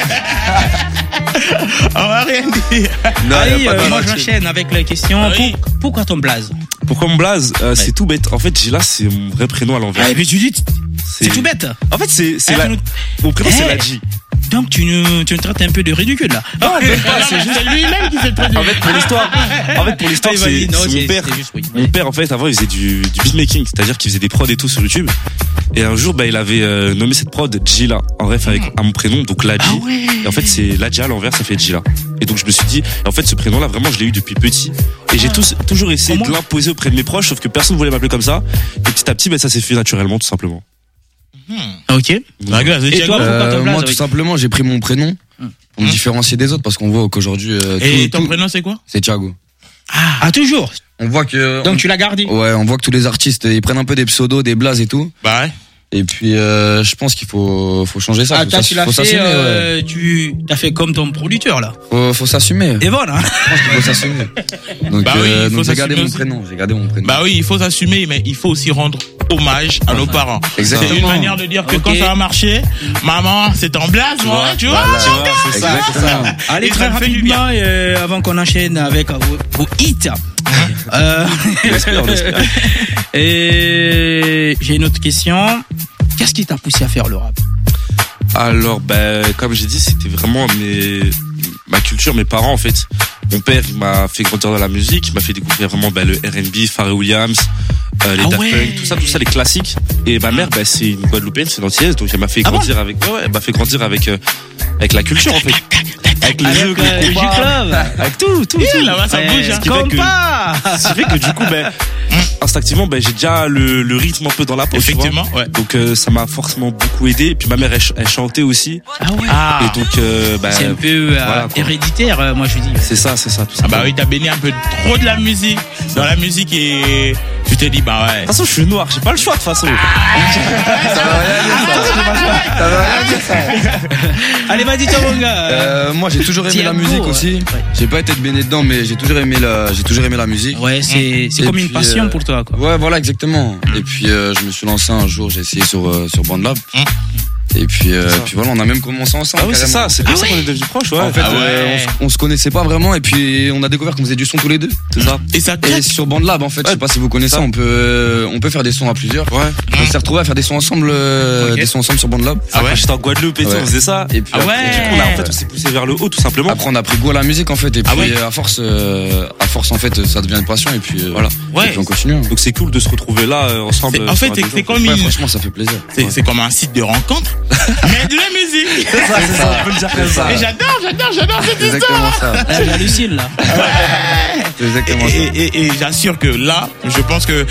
S6: On va rien dire.
S7: Moi j'enchaîne avec la question. Pourquoi ton blaze?
S11: Pourquoi mon blaze? C'est tout bête. En fait, Gila, c'est mon vrai prénom à l'envers.
S7: Et puis tu dis, c'est tout bête.
S11: En fait, mon prénom c'est Ladji.
S7: Donc tu nous traites un peu de ridicule là.
S6: Non, c'est juste lui-même qui s'est traduit.
S11: En fait, pour l'histoire, c'est mon père. Mon père, en fait, avant, il faisait du beatmaking, c'est-à-dire qu'il faisait des prods et tout sur YouTube. Et un jour, il avait nommé cette prod Gila en ref à mon prénom, donc Ladji. Et en fait, c'est Ladji à l'envers, ça fait Gila. Et donc je me suis dit, en fait, ce prénom-là, vraiment, je l'ai eu depuis petit. Et j'ai toujours essayé de l'imposer auprès de mes proches, sauf que personne ne voulait m'appeler comme ça. Et petit à petit, ça s'est fait naturellement, tout simplement.
S7: Ok.
S6: Et toi,
S12: moi, tout simplement, j'ai pris mon prénom pour me différencier des autres parce qu'on voit qu'aujourd'hui.
S6: Et ton prénom, c'est quoi?
S12: C'est Thiago.
S7: Ah, toujours.
S12: On voit que.
S7: Donc tu l'as gardé.
S12: Ouais, on voit que tous les artistes, ils prennent un peu des pseudos, des blazes et tout.
S6: Bah ouais.
S12: Et puis je pense qu'il faut changer ça.
S7: Tu l'as fait. Tu as fait comme ton producteur là.
S12: Faut s'assumer.
S7: Et voilà.
S12: Je pense qu'il faut s'assumer. Donc, donc j'ai gardé mon prénom.
S6: Bah oui, il faut s'assumer, mais il faut aussi rendre hommage à nos parents.
S12: Exactement.
S6: C'est une manière de dire que quand ça va marcher, maman, c'est en blaze, moi, tu vois.
S12: C'est ça.
S7: Allez, très rapidement, avant qu'on enchaîne avec vos hits.
S12: J'espère.
S7: Et j'ai une autre question. Qu'est-ce qui t'a poussé à faire le rap?
S11: Alors, comme j'ai dit, c'était vraiment ma culture, mes parents en fait. Mon père, il m'a fait grandir dans la musique, il m'a fait découvrir vraiment le R&B, Pharrell Williams, les Daft Punk, tout ça, les classiques. Et ma mère, c'est une Guadeloupéenne, c'est une Antillaise, donc elle m'a fait grandir avec la culture en fait. Avec les jeux, les combats, avec tout.
S6: Là-bas, ça bouge,
S11: ce qui fait que du coup, instinctivement, j'ai déjà le rythme un peu dans la peau.
S6: Effectivement, ouais.
S11: Donc ça m'a forcément beaucoup aidé. Et puis ma mère, elle chantait aussi.
S7: Ah ouais.
S11: Et donc,
S7: c'est un peu héréditaire, moi je dis.
S11: C'est ça, tout ça.
S6: Ah bah oui, t'as baigné un peu trop de la musique, dans la musique et tu t'es dit ouais.
S11: De toute façon, je suis noir, j'ai pas le choix de toute façon.
S12: Ça veut rien dire ça.
S7: Allez, vas-y, toi mon gars.
S12: Moi, j'ai toujours aimé la musique aussi. J'ai pas été de baigner dedans, mais j'ai toujours aimé la musique.
S7: Ouais, c'est comme une passion pour toi, quoi.
S12: Ouais, voilà, exactement. Et puis je me suis lancé un jour, j'ai essayé sur BandLab. Et puis voilà, on a même commencé ensemble.
S11: Ah oui, c'est ça, c'est comme ça qu'on est devenus proches, ouais.
S12: En fait, on se connaissait pas vraiment, et puis on a découvert qu'on faisait du son tous les deux. C'est ça. Et sur BandLab, en fait, je sais pas si vous connaissez, on peut faire des sons à plusieurs.
S11: Ouais.
S12: On s'est retrouvés à faire des sons ensemble, des sons ensemble sur BandLab.
S11: Ah ouais. J'étais en Guadeloupe et tout, on faisait ça.
S12: Et puis
S11: du coup, on s'est poussé vers le haut, tout simplement.
S12: Après, on a pris goût à la musique, en fait, et puis à force, en fait, ça devient une passion, et puis voilà.
S11: Ouais.
S12: Et puis on continue.
S11: Donc c'est cool de se retrouver là ensemble.
S6: En fait, c'est comme
S12: franchement, ça fait plaisir.
S6: C'est comme un site de rencontre, mais de la musique.
S11: C'est ça, on peut le dire comme ça.
S6: Et j'adore cette histoire.
S12: Ça.
S7: Elle hallucine là.
S12: C'est exactement ça.
S6: Et j'assure que là, je pense que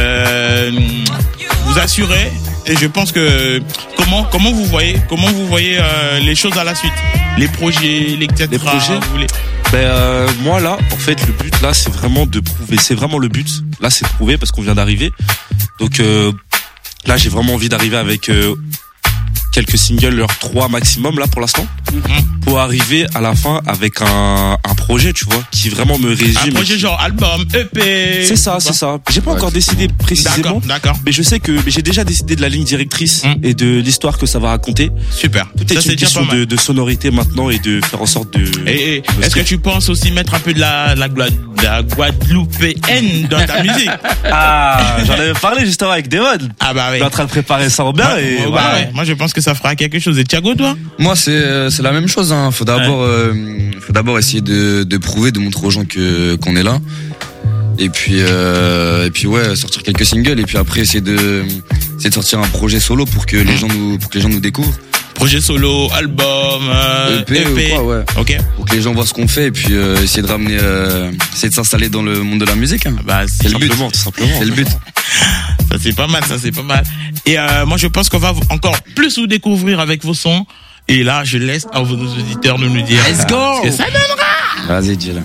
S6: vous assurez. Et je pense que comment vous voyez les choses à la suite, les projets, les projets.
S11: Moi là, en fait, le but là, c'est vraiment de prouver. C'est vraiment le but. Là, c'est de prouver parce qu'on vient d'arriver. Donc là, j'ai vraiment envie d'arriver avec quelques singles, leurs 3 maximum là pour l'instant, pour arriver à la fin avec un projet, tu vois, qui vraiment me résume.
S6: Un projet genre album, EP.
S11: C'est ça. J'ai pas encore décidé précisément.
S6: D'accord.
S11: Mais je sais que j'ai déjà décidé de la ligne directrice et de l'histoire que ça va raconter.
S6: Super.
S11: Tout est une question de sonorité maintenant et de faire en sorte de.
S6: Et est-ce que tu penses aussi mettre un peu de la guadeloupéenne dans ta musique?
S11: Ah, j'en avais parlé justement avec Devon.
S6: Ah bah oui.
S11: Je suis en train de préparer ça en bien et voilà.
S6: Ouais. Moi je pense que ça fera quelque chose. Et Thiago, toi?
S12: Moi, c'est la même chose, hein. Faut d'abord essayer de prouver, de montrer aux gens qu'on est là. Et puis ouais, sortir quelques singles, et puis après essayer de sortir un projet solo pour que les gens nous découvrent.
S6: Projet solo, album, EP.
S12: Ou quoi, ouais.
S6: Ok.
S12: Pour que les gens voient ce qu'on fait, et puis essayer de ramener, essayer de s'installer dans le monde de la musique, hein.
S6: Bah,
S12: c'est le but. Tout simplement. C'est le but.
S6: Ça c'est pas mal. Et moi je pense qu'on va encore plus vous découvrir avec vos sons. Et là, je laisse à vos auditeurs de nous dire
S7: Let's go.
S6: ce que ça donnera.
S12: Vas-y, dis-le.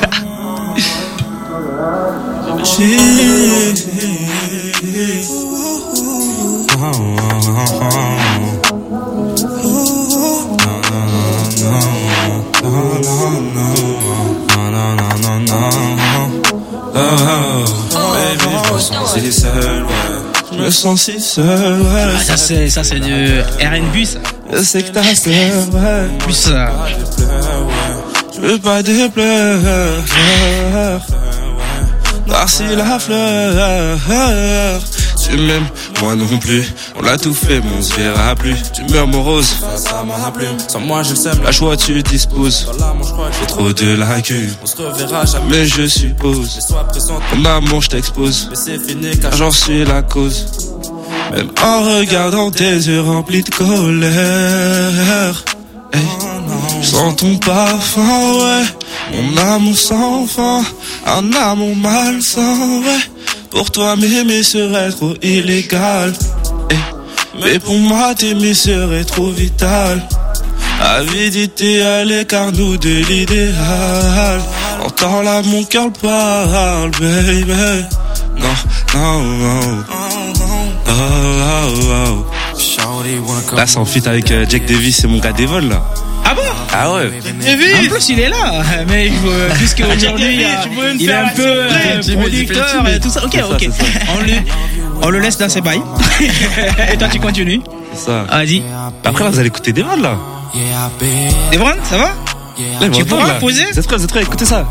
S11: Je me sens si seul, ouais.
S7: Ça c'est de R&B ça.
S11: Je sais que t'as peur, ouais.
S7: Plus ça.
S11: Je veux pas de pleurs. Noirci la fleur. Tu m'aimes, moi non plus. On l'a tout fait, mais on se verra plus. Tu meurs morose, ça m'a rappelé. Sans moi je sème, la joie tu disposes. J'ai trop de lacunes. On se reverra jamais, je suppose. Mon amour, je t'expose. Car j'en suis la cause. Même en regardant tes yeux remplis de colère. Hey, je sens ton parfum, ouais. Mon amour sans fin. Un amour malsain, ouais. Pour toi m'aimer serait trop illégal, mais pour moi t'aimer serait trop vital. Avidité à l'écart nous de l'idéal. Entends là mon cœur parle, baby. Non. Là c'est en feat avec Jack Davis et mon gars Devon là.
S7: Ah bon?
S11: Ah ouais.
S7: En plus il est là, mais puisque aujourd'hui il est un peu producteur et tout ça. Ok. On le laisse dans ses bails. Et toi tu continues.
S11: C'est ça.
S7: Vas-y.
S11: Après là vous allez écouter Devon là.
S7: Devon, ça va? Tu pourras poser?
S11: C'est très, écoutez ça.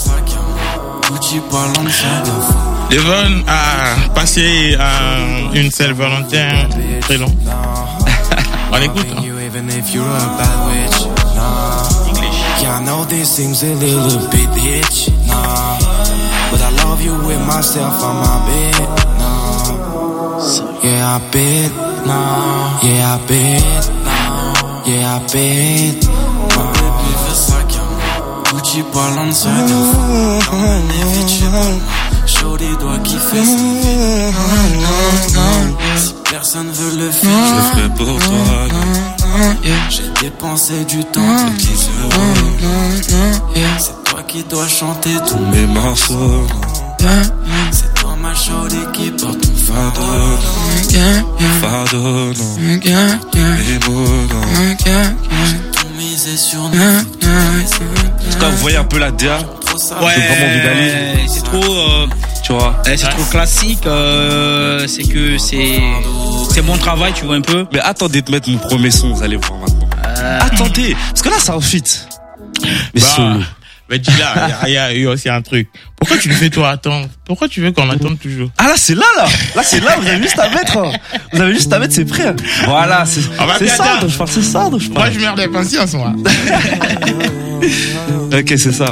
S6: Devon a passé une Saint-Valentin très long. On écoute.
S10: Yeah, I know this seems a little bit itchy, nah. But I love you with myself on my bed, nah. Yeah, I bet, nah. Yeah, I bet, nah. Yeah, I bet, nah. Baby, Versace, Gucci, Balenciaga, Shorty doit kiffer sa vie. Si personne veut le faire,
S11: je le ferai pour toi.
S10: J'ai dépensé du temps pour 10 euros. C'est toi qui dois chanter tous
S11: mes morceaux.
S10: C'est toi ma shorty qui porte ton fardeau.
S11: Les mots, non.
S10: J'ai tout misé sur nous.
S11: En tout cas, vous voyez un peu la DA.
S7: Ouais,
S11: j'ai vraiment envie d'aller.
S7: C'est trop,
S11: tu vois.
S7: C'est trop classique. C'est que c'est c'est bon travail, tu vois un peu.
S11: Mais attendez de mettre mon premier son, vous allez voir maintenant. Attendez, parce que là, ça en fit. Mais solo.
S6: Mais dis là, il y a aussi un truc. Pourquoi tu le fais toi attendre? Pourquoi tu veux qu'on attende toujours?
S11: Ah là, c'est là. Là, c'est là, vous avez juste à mettre. Vous avez juste à mettre, c'est prêt. Voilà, c'est ça dont je parle, c'est ça dont je parle.
S6: Moi, je meurs d'impatience, moi.
S11: Ok, c'est ça.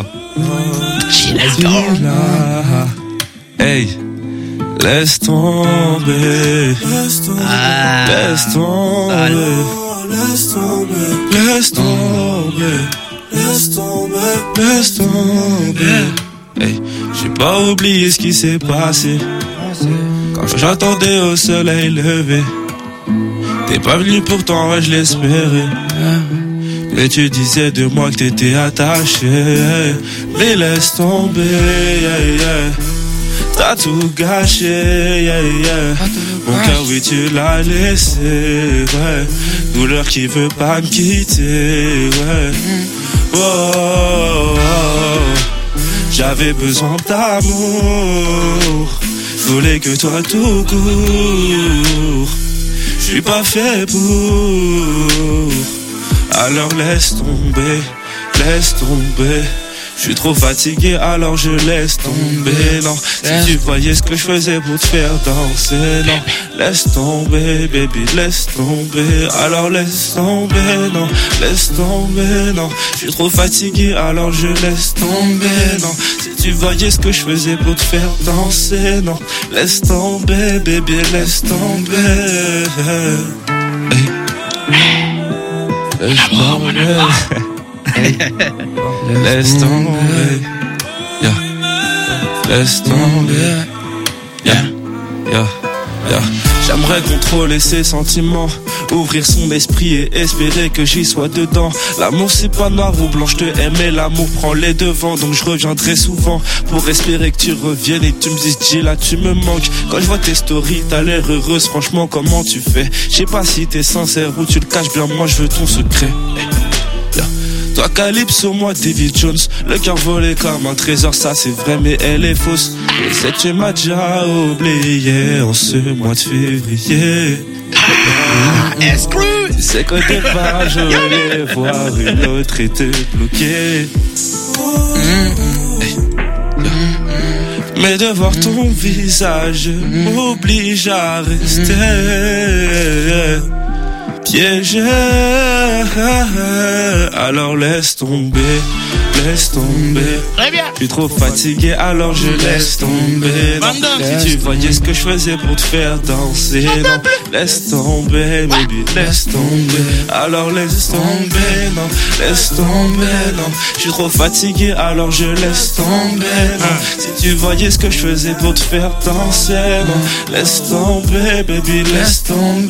S11: Hey, laisse tomber. Laisse tomber. Laisse tomber. Laisse tomber. Laisse tomber, laisse tomber. Hey, j'ai pas oublié ce qui s'est passé quand j'attendais au soleil levé. T'es pas venu pourtant, ouais, je l'espérais. Mais tu disais de moi que t'étais attaché. Mais laisse tomber, yeah, yeah. T'as tout gâché, yeah, yeah. Mon cœur, oui, tu l'as laissé, ouais. Douleur qui veut pas me quitter, ouais. Oh, oh, oh. J'avais besoin d'amour. Je voulais que toi tout court. Je suis pas fait pour. Alors laisse tomber, laisse tomber. Je suis trop fatigué, alors je laisse tomber. Non, si tu voyais ce que je faisais pour te faire danser. Non, laisse tomber, baby, laisse tomber. Alors laisse tomber, non, laisse tomber, non. Je suis trop fatigué, alors je laisse tomber. Non, si tu voyais ce que je faisais pour te faire danser. Non, laisse tomber, baby, laisse tomber. Hey. Laisse tomber. Laisse tomber, yeah. Laisse tomber, yeah, yeah, yeah. J'aimerais contrôler ses sentiments, ouvrir son esprit et espérer que j'y sois dedans. L'amour c'est pas noir ou blanc, je te aime et l'amour prend les devants. Donc je reviendrai souvent pour espérer que tu reviennes et que tu me dises G là tu me manques. Quand je vois tes stories t'as l'air heureuse, franchement comment tu fais? Je sais pas si t'es sincère ou tu le caches bien, moi je veux ton secret. Toi Calypso, moi David Jones. Le cœur volé comme un trésor, ça c'est vrai mais elle est fausse. Et c'est que tu m'as déjà oublié en ce mois de février. Tu sais qu'au départ je voulais voir une autre et te bloquer. Mais de voir ton visage m'oblige à rester piégé. Alors laisse tomber, laisse tomber.
S6: Très bien.
S11: Je suis trop fatigué, alors je laisse tomber. Non, si tu voyais ce que je faisais pour te faire danser. Non, laisse tomber, baby, laisse tomber. Alors laisse tomber, non, laisse tomber, non. Je suis trop fatigué, alors je laisse tomber. Non, si tu voyais ce que je faisais pour te faire danser. Non, laisse tomber, baby, laisse tomber.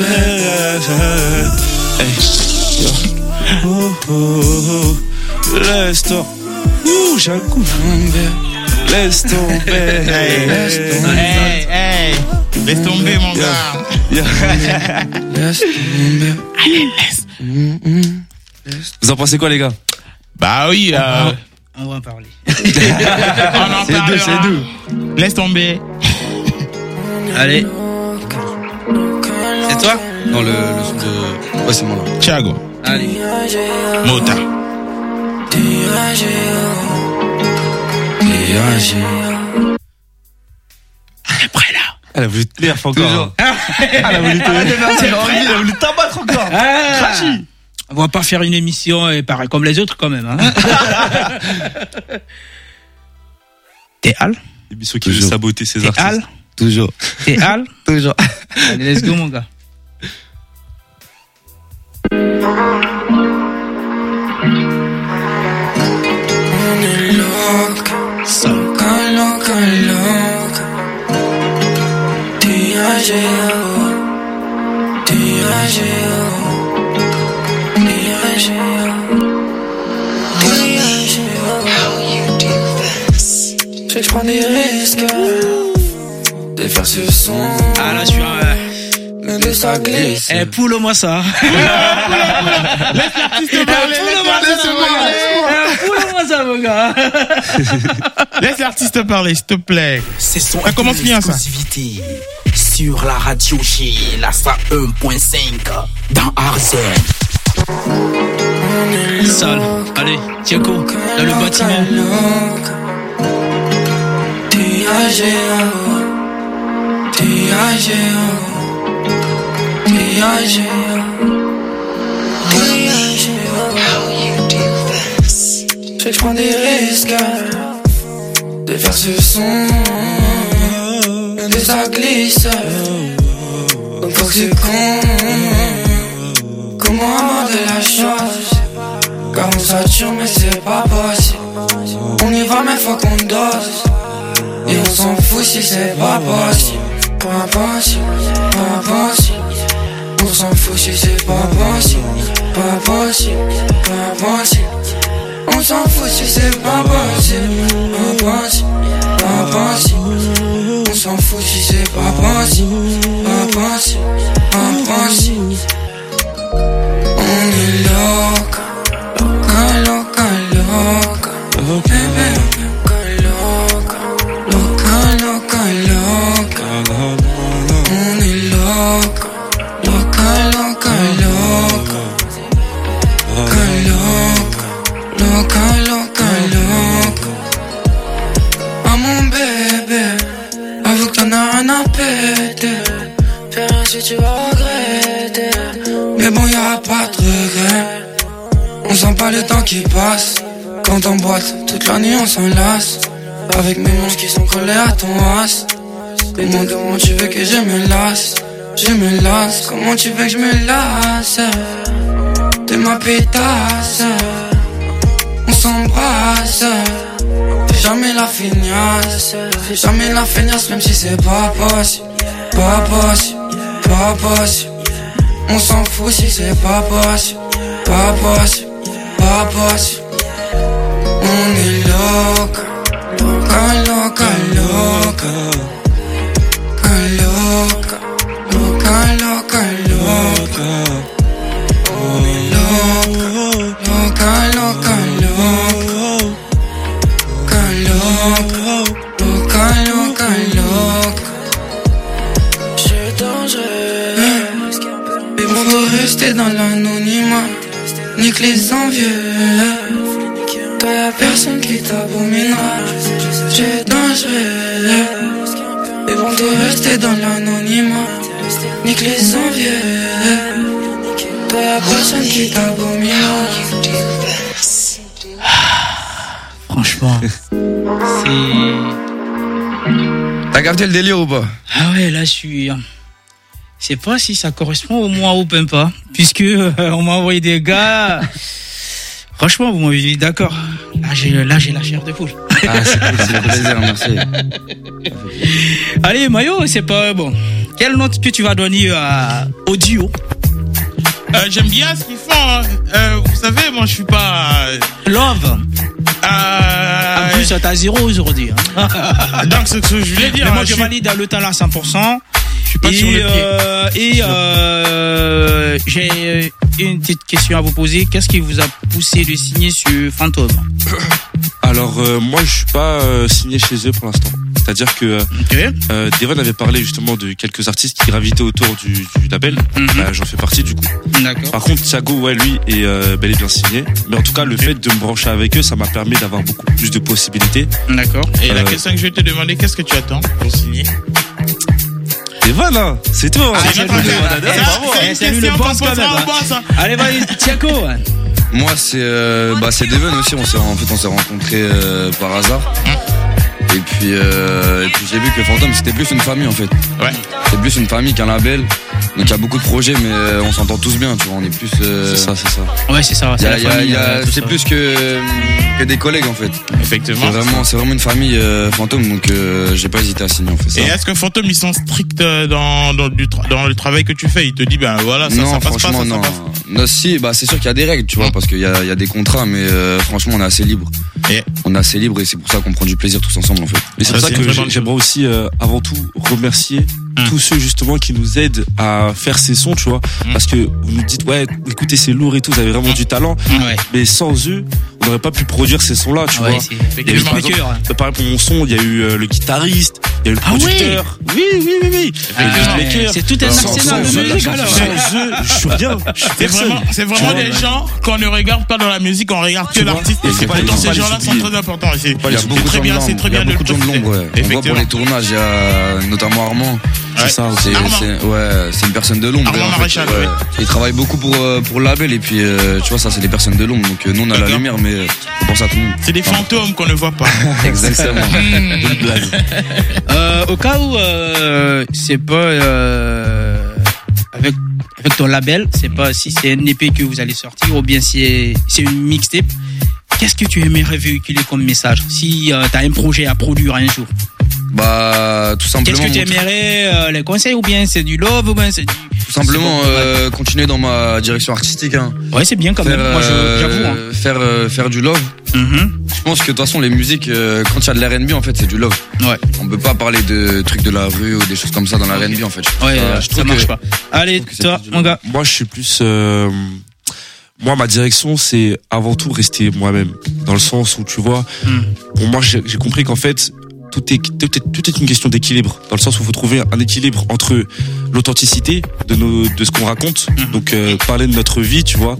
S11: Hey, yo. Oh, oh, oh. Laisse tomber. Ouh, j'ai un coup. Laisse tomber.
S6: Laisse tomber. Hey. Laisse tomber, mon gars.
S12: Laisse tomber.
S6: Allez, laisse.
S11: Vous en pensez quoi, les gars?
S6: Bah oui,
S7: on va en parler.
S6: On en parlera. C'est doux. Laisse tomber.
S7: Allez. C'est toi?
S12: Non, le son de... Ouais, c'est moi là.
S6: Thiago.
S7: Allez.
S6: Mota. Elle est prête là.
S11: Elle a voulu te plaire encore. Elle a voulu te elle a voulu t'abattre encore.
S7: On va pas faire une émission pareil comme les autres quand même. Hein. T'es Al?
S11: L'émission qui veut saboter ses artistes.
S7: Al?
S12: Toujours.
S7: T'es Al?
S12: Toujours.
S7: Allez, let's go mon gars.
S10: Je prends des risques de faire ce son.
S7: Ah là, je suis
S10: mais de ça glisse.
S7: Eh, poule-moi ça.
S6: Laisse l'artiste parler.
S7: Poule-moi ça, mon gars.
S6: Laisse l'artiste parler, s'il te plaît.
S5: C'est son
S6: ça commence bien, ça.
S5: exclusivité sur la radio G, la 101.5 dans Arzen.
S7: Sale. Allez, Tiako, dans le bâtiment.
S10: Je prends des risques de faire ce son, de ça glisse. Donc faut que c'est con. Comment avoir de la chance? Car on sature mais c'est pas possible. On y va mais faut qu'on dose. Et on s'en fout si c'est pas possible. Pas possible, pas possible. On s'en fout si c'est pas possible. Pas possible, pas possible. On s'en fout si c'est pas possible. Pas possible, pas possible. On s'en fout si c'est pas possible. Pas possible, pas possible. On est loca, loca, loca, loca. Bébé, loca, loca, loca, loca. On est loca, loca, loca, loca. Loca, loca, loca. Ah mon bébé, avoue que t'en as rien à péter. Fais rien si tu vas regretter. Mais bon y'a pas de regret. On sent pas le temps qui passe. Quand on boite, toute la nuit on s'en lasse. Avec mes manches qui sont collées à ton as. Comment tu veux que je me lasse? Je me lasse, comment tu veux que je me lasse? T'es ma pétasse. On s'embrasse. Fais jamais la feignasse. Fais jamais la feignasse même si c'est pas possible. Pas possible, pas possible. On s'en fout si c'est pas possible. Pas possible, pas possible. On est loca, loca, loca, loca. Loca, loca, loca, loca. On est loca, loca, loca, loca. Loca, loca, loca. C'est dangereux. Mais bon, faut rester dans l'anonymat. Nique les envieux. Toi y'a personne qui t'abominera. C'est dangereux. Mais bon, faut rester dans l'anonymat. Nique les envieux. Toi y'a personne qui t'abominera.
S7: Franchement, c'est...
S8: T'as capté le délire ou pas?
S7: Ah ouais, là, je suis... Je sais pas si ça correspond au mois ou pas, puisque on m'a envoyé des gars... Franchement, vous m'avez dit d'accord. Là, j'ai la chair de poule.
S8: Ah, c'est un plaisir, merci.
S7: Allez, Mayo, c'est pas bon. Quelle note que tu vas donner au duo?
S6: J'aime bien ce qu'ils font. Vous savez, moi, je suis pas...
S7: Love. En plus, t'as 0 aujourd'hui. Hein.
S6: Donc, c'est ce que je voulais dire.
S7: Mais moi, je valide le talent à 100%.
S6: Je suis pas sur le pied.
S7: J'ai une petite question à vous poser. Qu'est-ce qui vous a poussé de signer sur Fantôme?
S11: Alors, moi, je suis pas signé chez eux pour l'instant. C'est-à-dire que Devon avait parlé justement de quelques artistes qui gravitaient autour du label. J'en fais partie du coup.
S7: D'accord.
S11: Par contre, Thiago, ouais, lui est bel et bien signé. Mais en tout cas, le fait de me brancher avec eux, ça m'a permis d'avoir beaucoup plus de possibilités.
S6: D'accord. Et la question que je vais te demander, qu'est-ce que tu attends pour signer?
S11: Devon, hein, c'est tout.
S6: C'est une question qu'on posera au boss.
S7: Allez, vas-y, Thiago.
S8: Moi, c'est Devon aussi. On s'est rencontrés par hasard. Et puis j'ai vu que Fantôme c'était plus une famille en fait.
S6: Ouais.
S8: C'est plus une famille qu'un label. Donc il y a beaucoup de projets mais on s'entend tous bien, tu vois, on est plus
S11: c'est ça.
S7: Ouais, c'est ça, c'est la famille.
S8: C'est plus que des collègues en fait.
S6: Effectivement.
S8: C'est vraiment une famille Fantôme, donc j'ai pas hésité à signer en fait ça.
S6: Et est-ce que Fantôme ils sont stricts dans le travail que tu fais? Ils te disent ben voilà, ça passe pas, ça
S8: non.
S6: passe.
S8: Non, si, c'est sûr qu'il y a des règles, tu vois, parce qu'il y a des contrats, mais franchement on est assez libre. On est assez libre et c'est pour ça qu'on prend du plaisir tous ensemble en fait.
S11: Et c'est pour ça que j'aimerais aussi avant tout remercier tous ceux justement qui nous aident à faire ces sons, tu vois, parce que vous nous dites ouais, écoutez, c'est lourd et tout, vous avez vraiment du talent, mais sans eux on n'aurait pas pu produire ces sons là, tu vois.
S7: Par exemple pour mon son
S11: il y a eu le guitariste, il y a le producteur. Oui.
S7: C'est tout un arsenal de musique alors.
S11: Je suis rien.
S6: C'est vraiment des gens qu'on ne regarde pas dans la musique, on regarde que l'artiste. Et pourtant ces gens-là sont très importants. C'est très bien, c'est très bien de le
S8: préciser. On voit pour les tournages, il y a notamment Armand. C'est ça. C'est une personne de l'ombre.
S6: Armand Maréchal.
S8: Il travaille beaucoup pour le label et puis tu vois ça, c'est des personnes de l'ombre. Donc nous on a la lumière, mais on pense à tout le monde.
S6: C'est des fantômes qu'on ne voit pas.
S8: Exactement.
S7: Au cas où c'est pas avec ton label, c'est pas si c'est un EP que vous allez sortir ou bien si c'est une mixtape, qu'est-ce que tu aimerais véhiculer comme message si t'as un projet à produire un jour?
S8: Bah tout simplement.
S7: Qu'est-ce que tu aimerais les conseils ou bien c'est du love ou bien c'est du...
S8: Tout simplement continuer dans ma direction artistique. Hein.
S7: Ouais, c'est bien quand même. Moi j'avoue. Hein.
S8: Faire du love. Je pense que de toute façon les musiques quand il y a de l'R&B en fait c'est du love.
S7: Ouais.
S8: On peut pas parler de trucs de la rue ou des choses comme ça dans l'R&B en fait.
S7: Ouais, je trouve ça marche pas. Allez, toi mon gars.
S11: Moi je suis plus moi ma direction c'est avant tout rester moi-même dans le sens où tu vois pour moi j'ai compris qu'en fait tout est une question d'équilibre dans le sens où il faut trouver un équilibre entre l'authenticité de ce qu'on raconte donc parler de notre vie tu vois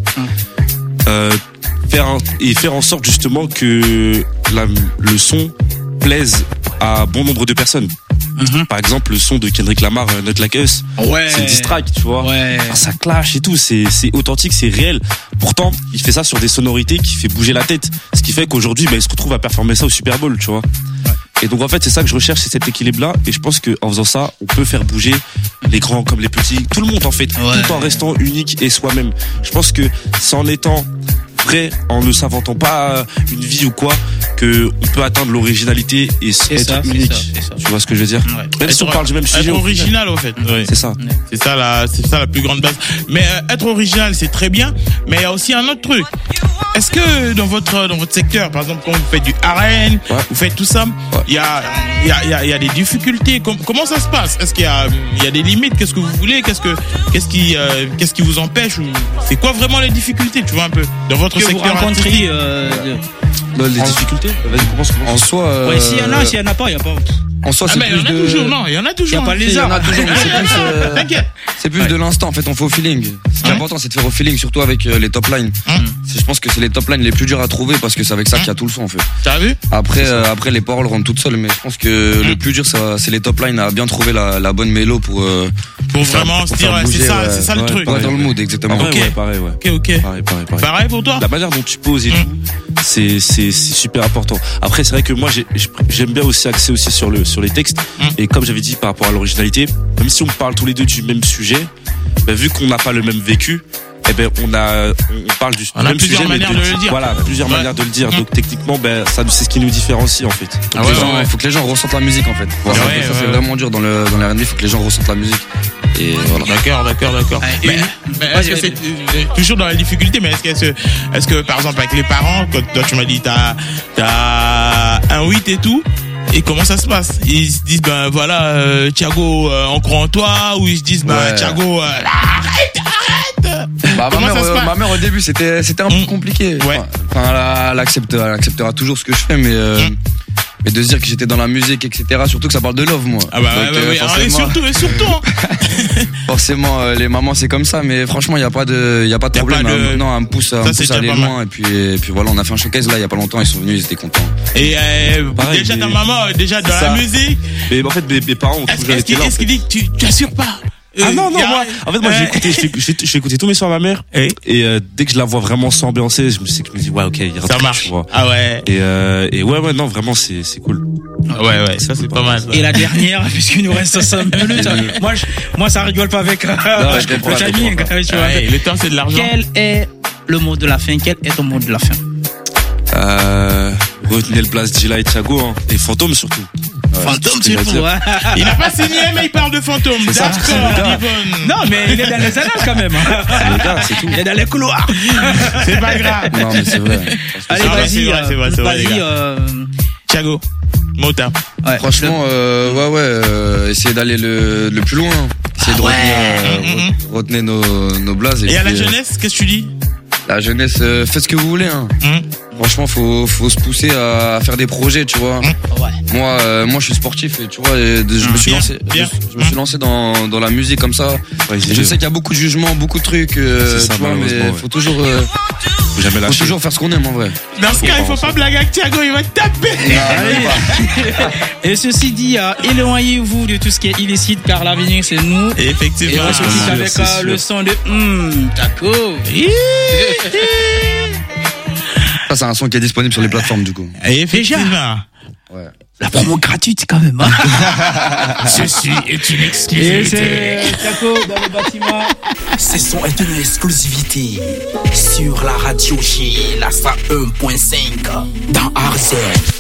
S11: faire en sorte justement que le son plaise à bon nombre de personnes. Par exemple le son de Kendrick Lamar Not Like Us, c'est une diss track tu vois, ça clash et tout, c'est authentique, c'est réel, pourtant il fait ça sur des sonorités qui fait bouger la tête, ce qui fait qu'aujourd'hui il se retrouve à performer ça au Super Bowl tu vois. Et donc en fait c'est ça que je recherche, c'est cet équilibre là, et je pense qu'en faisant ça on peut faire bouger les grands comme les petits, tout le monde en fait, tout en restant unique et soi-même. Je pense que c'est en étant vrai, en ne s'inventant pas une vie ou quoi, que on peut atteindre l'originalité et être unique. Tu vois ce que je veux dire? Même si on parle du même sujet.
S6: Être original au fait.
S11: C'est ça.
S6: C'est ça la plus grande base. Mais être original c'est très bien, mais il y a aussi un autre truc. Est-ce que dans votre secteur, par exemple, quand vous faites du R&B, vous faites tout ça, il y a des difficultés. Comment ça se passe? Est-ce qu'il y a des limites? Qu'est-ce que vous voulez? Qu'est-ce qui vous empêche? C'est quoi vraiment les difficultés? Tu vois un peu dans votre secteur.
S7: Vous rencontrez
S11: les difficultés. Vas-y, commence.
S8: En soi.
S7: S'il y en a pas, il y a pas.
S8: En soi, c'est plus
S6: de... Il y en a toujours.
S7: Il y a pas les arts.
S8: C'est plus de l'instant, en fait, on fait au feeling. Ce qui est important, c'est de faire au feeling, surtout avec les top lines. Je pense que c'est les top lines les plus durs à trouver parce que c'est avec ça qu'il y a tout le son, en fait.
S6: T'as vu?
S8: Après, les paroles rentrent toutes seules, mais je pense que le plus dur, c'est les top lines à bien trouver la bonne mélo pour
S6: vraiment se dire, c'est ça le truc.
S8: Pour être dans le mood, exactement.
S11: Ok.
S6: Pareil. Pareil pour toi?
S11: La manière dont tu poses et tout, c'est super important. Après, c'est vrai que moi, j'aime bien aussi axer aussi sur les textes. Et comme j'avais dit par rapport à l'originalité, même si on parle tous les deux du même sujet, vu qu'on n'a pas le même vécu, on parle du même sujet, mais plusieurs manières de le dire. Donc techniquement, ça c'est ce qui nous différencie en fait.
S8: Il faut que les gens ressentent la musique en fait. C'est vraiment dur dans le R&B, il faut que les gens ressentent la musique. Et voilà.
S6: D'accord. Mais est-ce que c'est toujours dans la difficulté, mais est-ce que par exemple avec les parents, quand toi tu m'as dit t'as un 8 et tout, et comment ça se passe? Ils se disent Thiago, on croit en toi, ou ils se disent Thiago, arrête. Comment ça se passe?
S8: Ma mère au début c'était un peu compliqué. Enfin, elle acceptera toujours ce que je fais, mais de se dire que j'étais dans la musique, etc. Surtout que ça parle de love, moi.
S6: Et surtout.
S8: Forcément, les mamans c'est comme ça, mais franchement il y a pas de problème. Non, elle me pousse à aller loin, et puis voilà, on a fait un showcase là il y a pas longtemps, ils sont venus, ils étaient contents.
S6: Et déjà ta maman dans la musique.
S11: Mais en fait mes parents ont toujours été là.
S6: Est-ce qu'il dit que tu assures pas?
S11: Non, moi j'ai écouté tous mes soirs à ma mère, et dès que je la vois vraiment s'ambiancer, je me dis ok, il y a un
S6: truc,
S11: marche.
S6: Tu vois. Ah ouais.
S11: Et non, vraiment c'est cool.
S6: Ouais, ça c'est pas mal.
S7: Et la dernière, puisqu'il nous reste 5 minutes, moi ça rigole pas avec le timing.
S6: Le temps c'est de l'argent.
S7: Quel est le mot de la fin? Quel est ton mot de la fin?
S11: Retenez le place Gila et Thiago, et Fantôme surtout.
S7: Fantôme, c'est fou, hein.
S6: Il n'a pas signé, mais il parle de Fantôme. D'accord,
S7: non, mais il est dans les annales quand même. Il est dans les couloirs.
S6: C'est pas grave.
S8: Non, mais c'est vrai.
S6: Allez, vas-y. C'est vrai. Thiago, Mota.
S8: Franchement, essayer d'aller le plus loin. Essayer de retenir nos blazes.
S6: Et à la jeunesse, qu'est-ce que tu dis?
S8: La jeunesse, faites ce que vous voulez, hein. Franchement, faut se pousser à faire des projets, tu vois.
S7: Ouais.
S8: Moi, je suis sportif et tu vois, je me suis lancé dans la musique comme ça.
S11: Ouais,
S8: je sais qu'il y a beaucoup de jugements, beaucoup de trucs, tu vois, mais faut toujours, faut toujours faire ce qu'on aime en vrai.
S6: Dans ce cas, il faut pas blaguer avec Thiago, il va te taper.
S7: Et ceci dit, éloignez-vous de tout ce qui est illicite, car l'avenir c'est nous.
S6: Effectivement.
S7: Et on se quitte avec le son de Taco.
S8: Ça, c'est un son qui est disponible sur les plateformes, du coup.
S6: Effectivement.
S8: Ouais.
S7: La promo gratuite, quand même, hein.
S6: Ceci est une exclusivité.
S7: Et c'est Taco dans le bâtiment. Ce son est une exclusivité sur la radio J, la 101.5 dans RZ.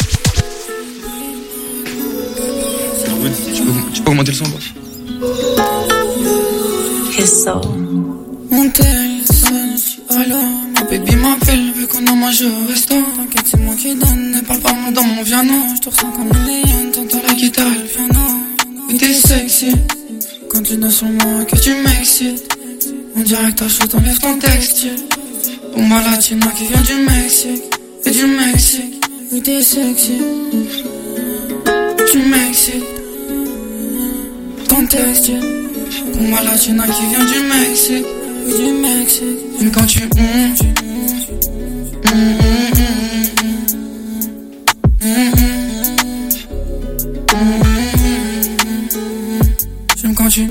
S8: Tu peux augmenter le son, quoi?
S14: Mon téléphone, je suis à l'heure. Ma baby m'appelle, vu qu'on a mangé au resto. T'inquiète, c'est moi qui donne, ne parle pas moi dans mon piano. Je te ressens comme une lionne, t'entends la guitare et le piano. Mais t'es sexy, quand tu danses sur moi, que tu m'excites. On dirait que t'as chaud, t'enlèves ton textile. Pour ma latina qui vient du Mexique. Et du Mexique, mais t'es sexy. Tu m'excites. Ton textile. Pour ma latina qui vient du Mexique. Du Mexique. Même quand tu j'aime quand tu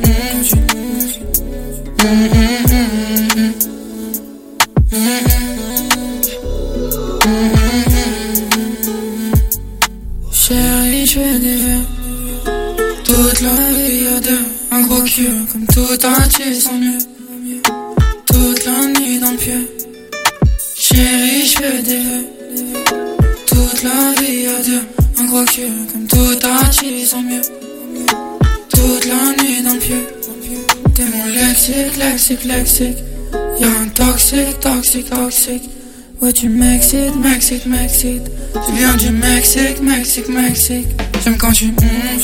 S14: chérie, je fais des verres. Toute la vie à deux. Un gros cul comme tout entier sans mieux. Toute la nuit dans le pied. Chérie, je fais des vœux. Toute la vie à deux. Un gros cul comme tout entier sans mieux. Toute la nuit dans le pied. T'es mon lexique. Y'a un toxique. Ouais, tu m'excites. Tu viens du Mexique. J'aime quand tu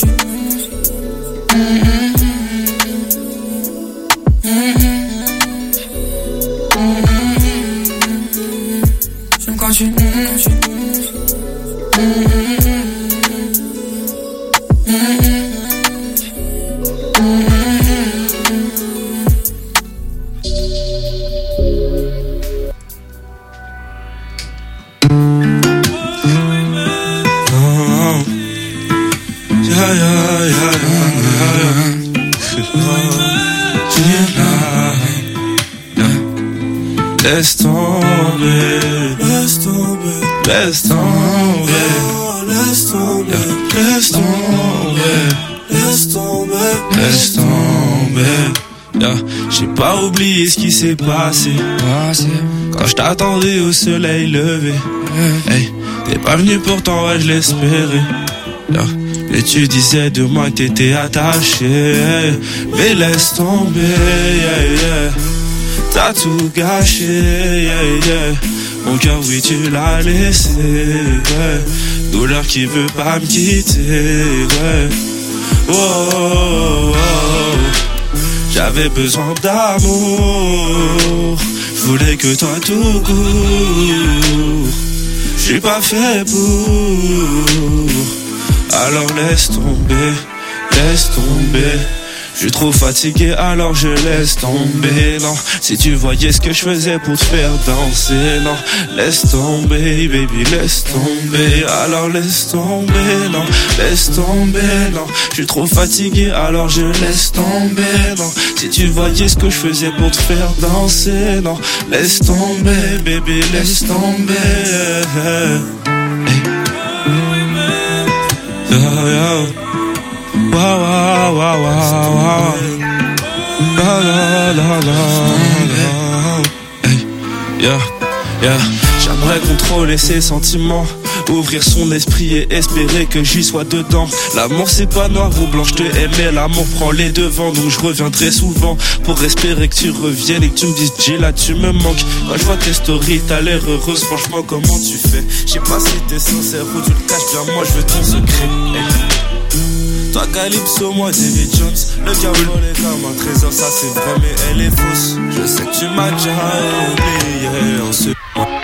S14: j'aime quand tu
S11: Laisse tomber. Yeah. J'ai pas oublié ce qui s'est passé. Quand je t'attendais au soleil levé. Hey, t'es pas venu pourtant, ouais, je l'espérais. Yeah. Et tu disais de moi que t'étais attaché. Mais laisse tomber, yeah. T'as tout gâché, yeah. Mon cœur, oui, tu l'as laissé, ouais. Douleur qui veut pas me quitter, ouais. Oh. J'avais besoin d'amour. Je voulais que toi tout court. Je suis pas fait pour. Alors laisse tomber. Je suis trop fatigué, alors je laisse tomber, non. Si tu voyais ce que je faisais pour te faire danser, non. Laisse tomber, baby, laisse tomber. Alors laisse tomber, non. Je suis trop fatigué, alors je laisse tomber, non. Si tu voyais ce que je faisais pour te faire danser, non. Laisse tomber, baby, laisse tomber. Hey. Wow. Hey, yeah. J'aimerais contrôler ses sentiments, ouvrir son esprit et espérer que j'y sois dedans. L'amour c'est pas noir ou blanc, je te aimais, l'amour prend les devants. Donc je reviendrai souvent pour espérer que tu reviennes et que tu me dises J là tu me manques. Quand je vois tes stories t'as l'air heureuse, franchement comment tu fais? Je sais pas si t'es sincère ou tu le caches bien, moi je veux ton secret. Hey. Toi Calypso, moi David Jones. Le diable est comme un trésor, ça c'est vrai mais elle est fausse. Je sais que tu m'as déjà oublié en ce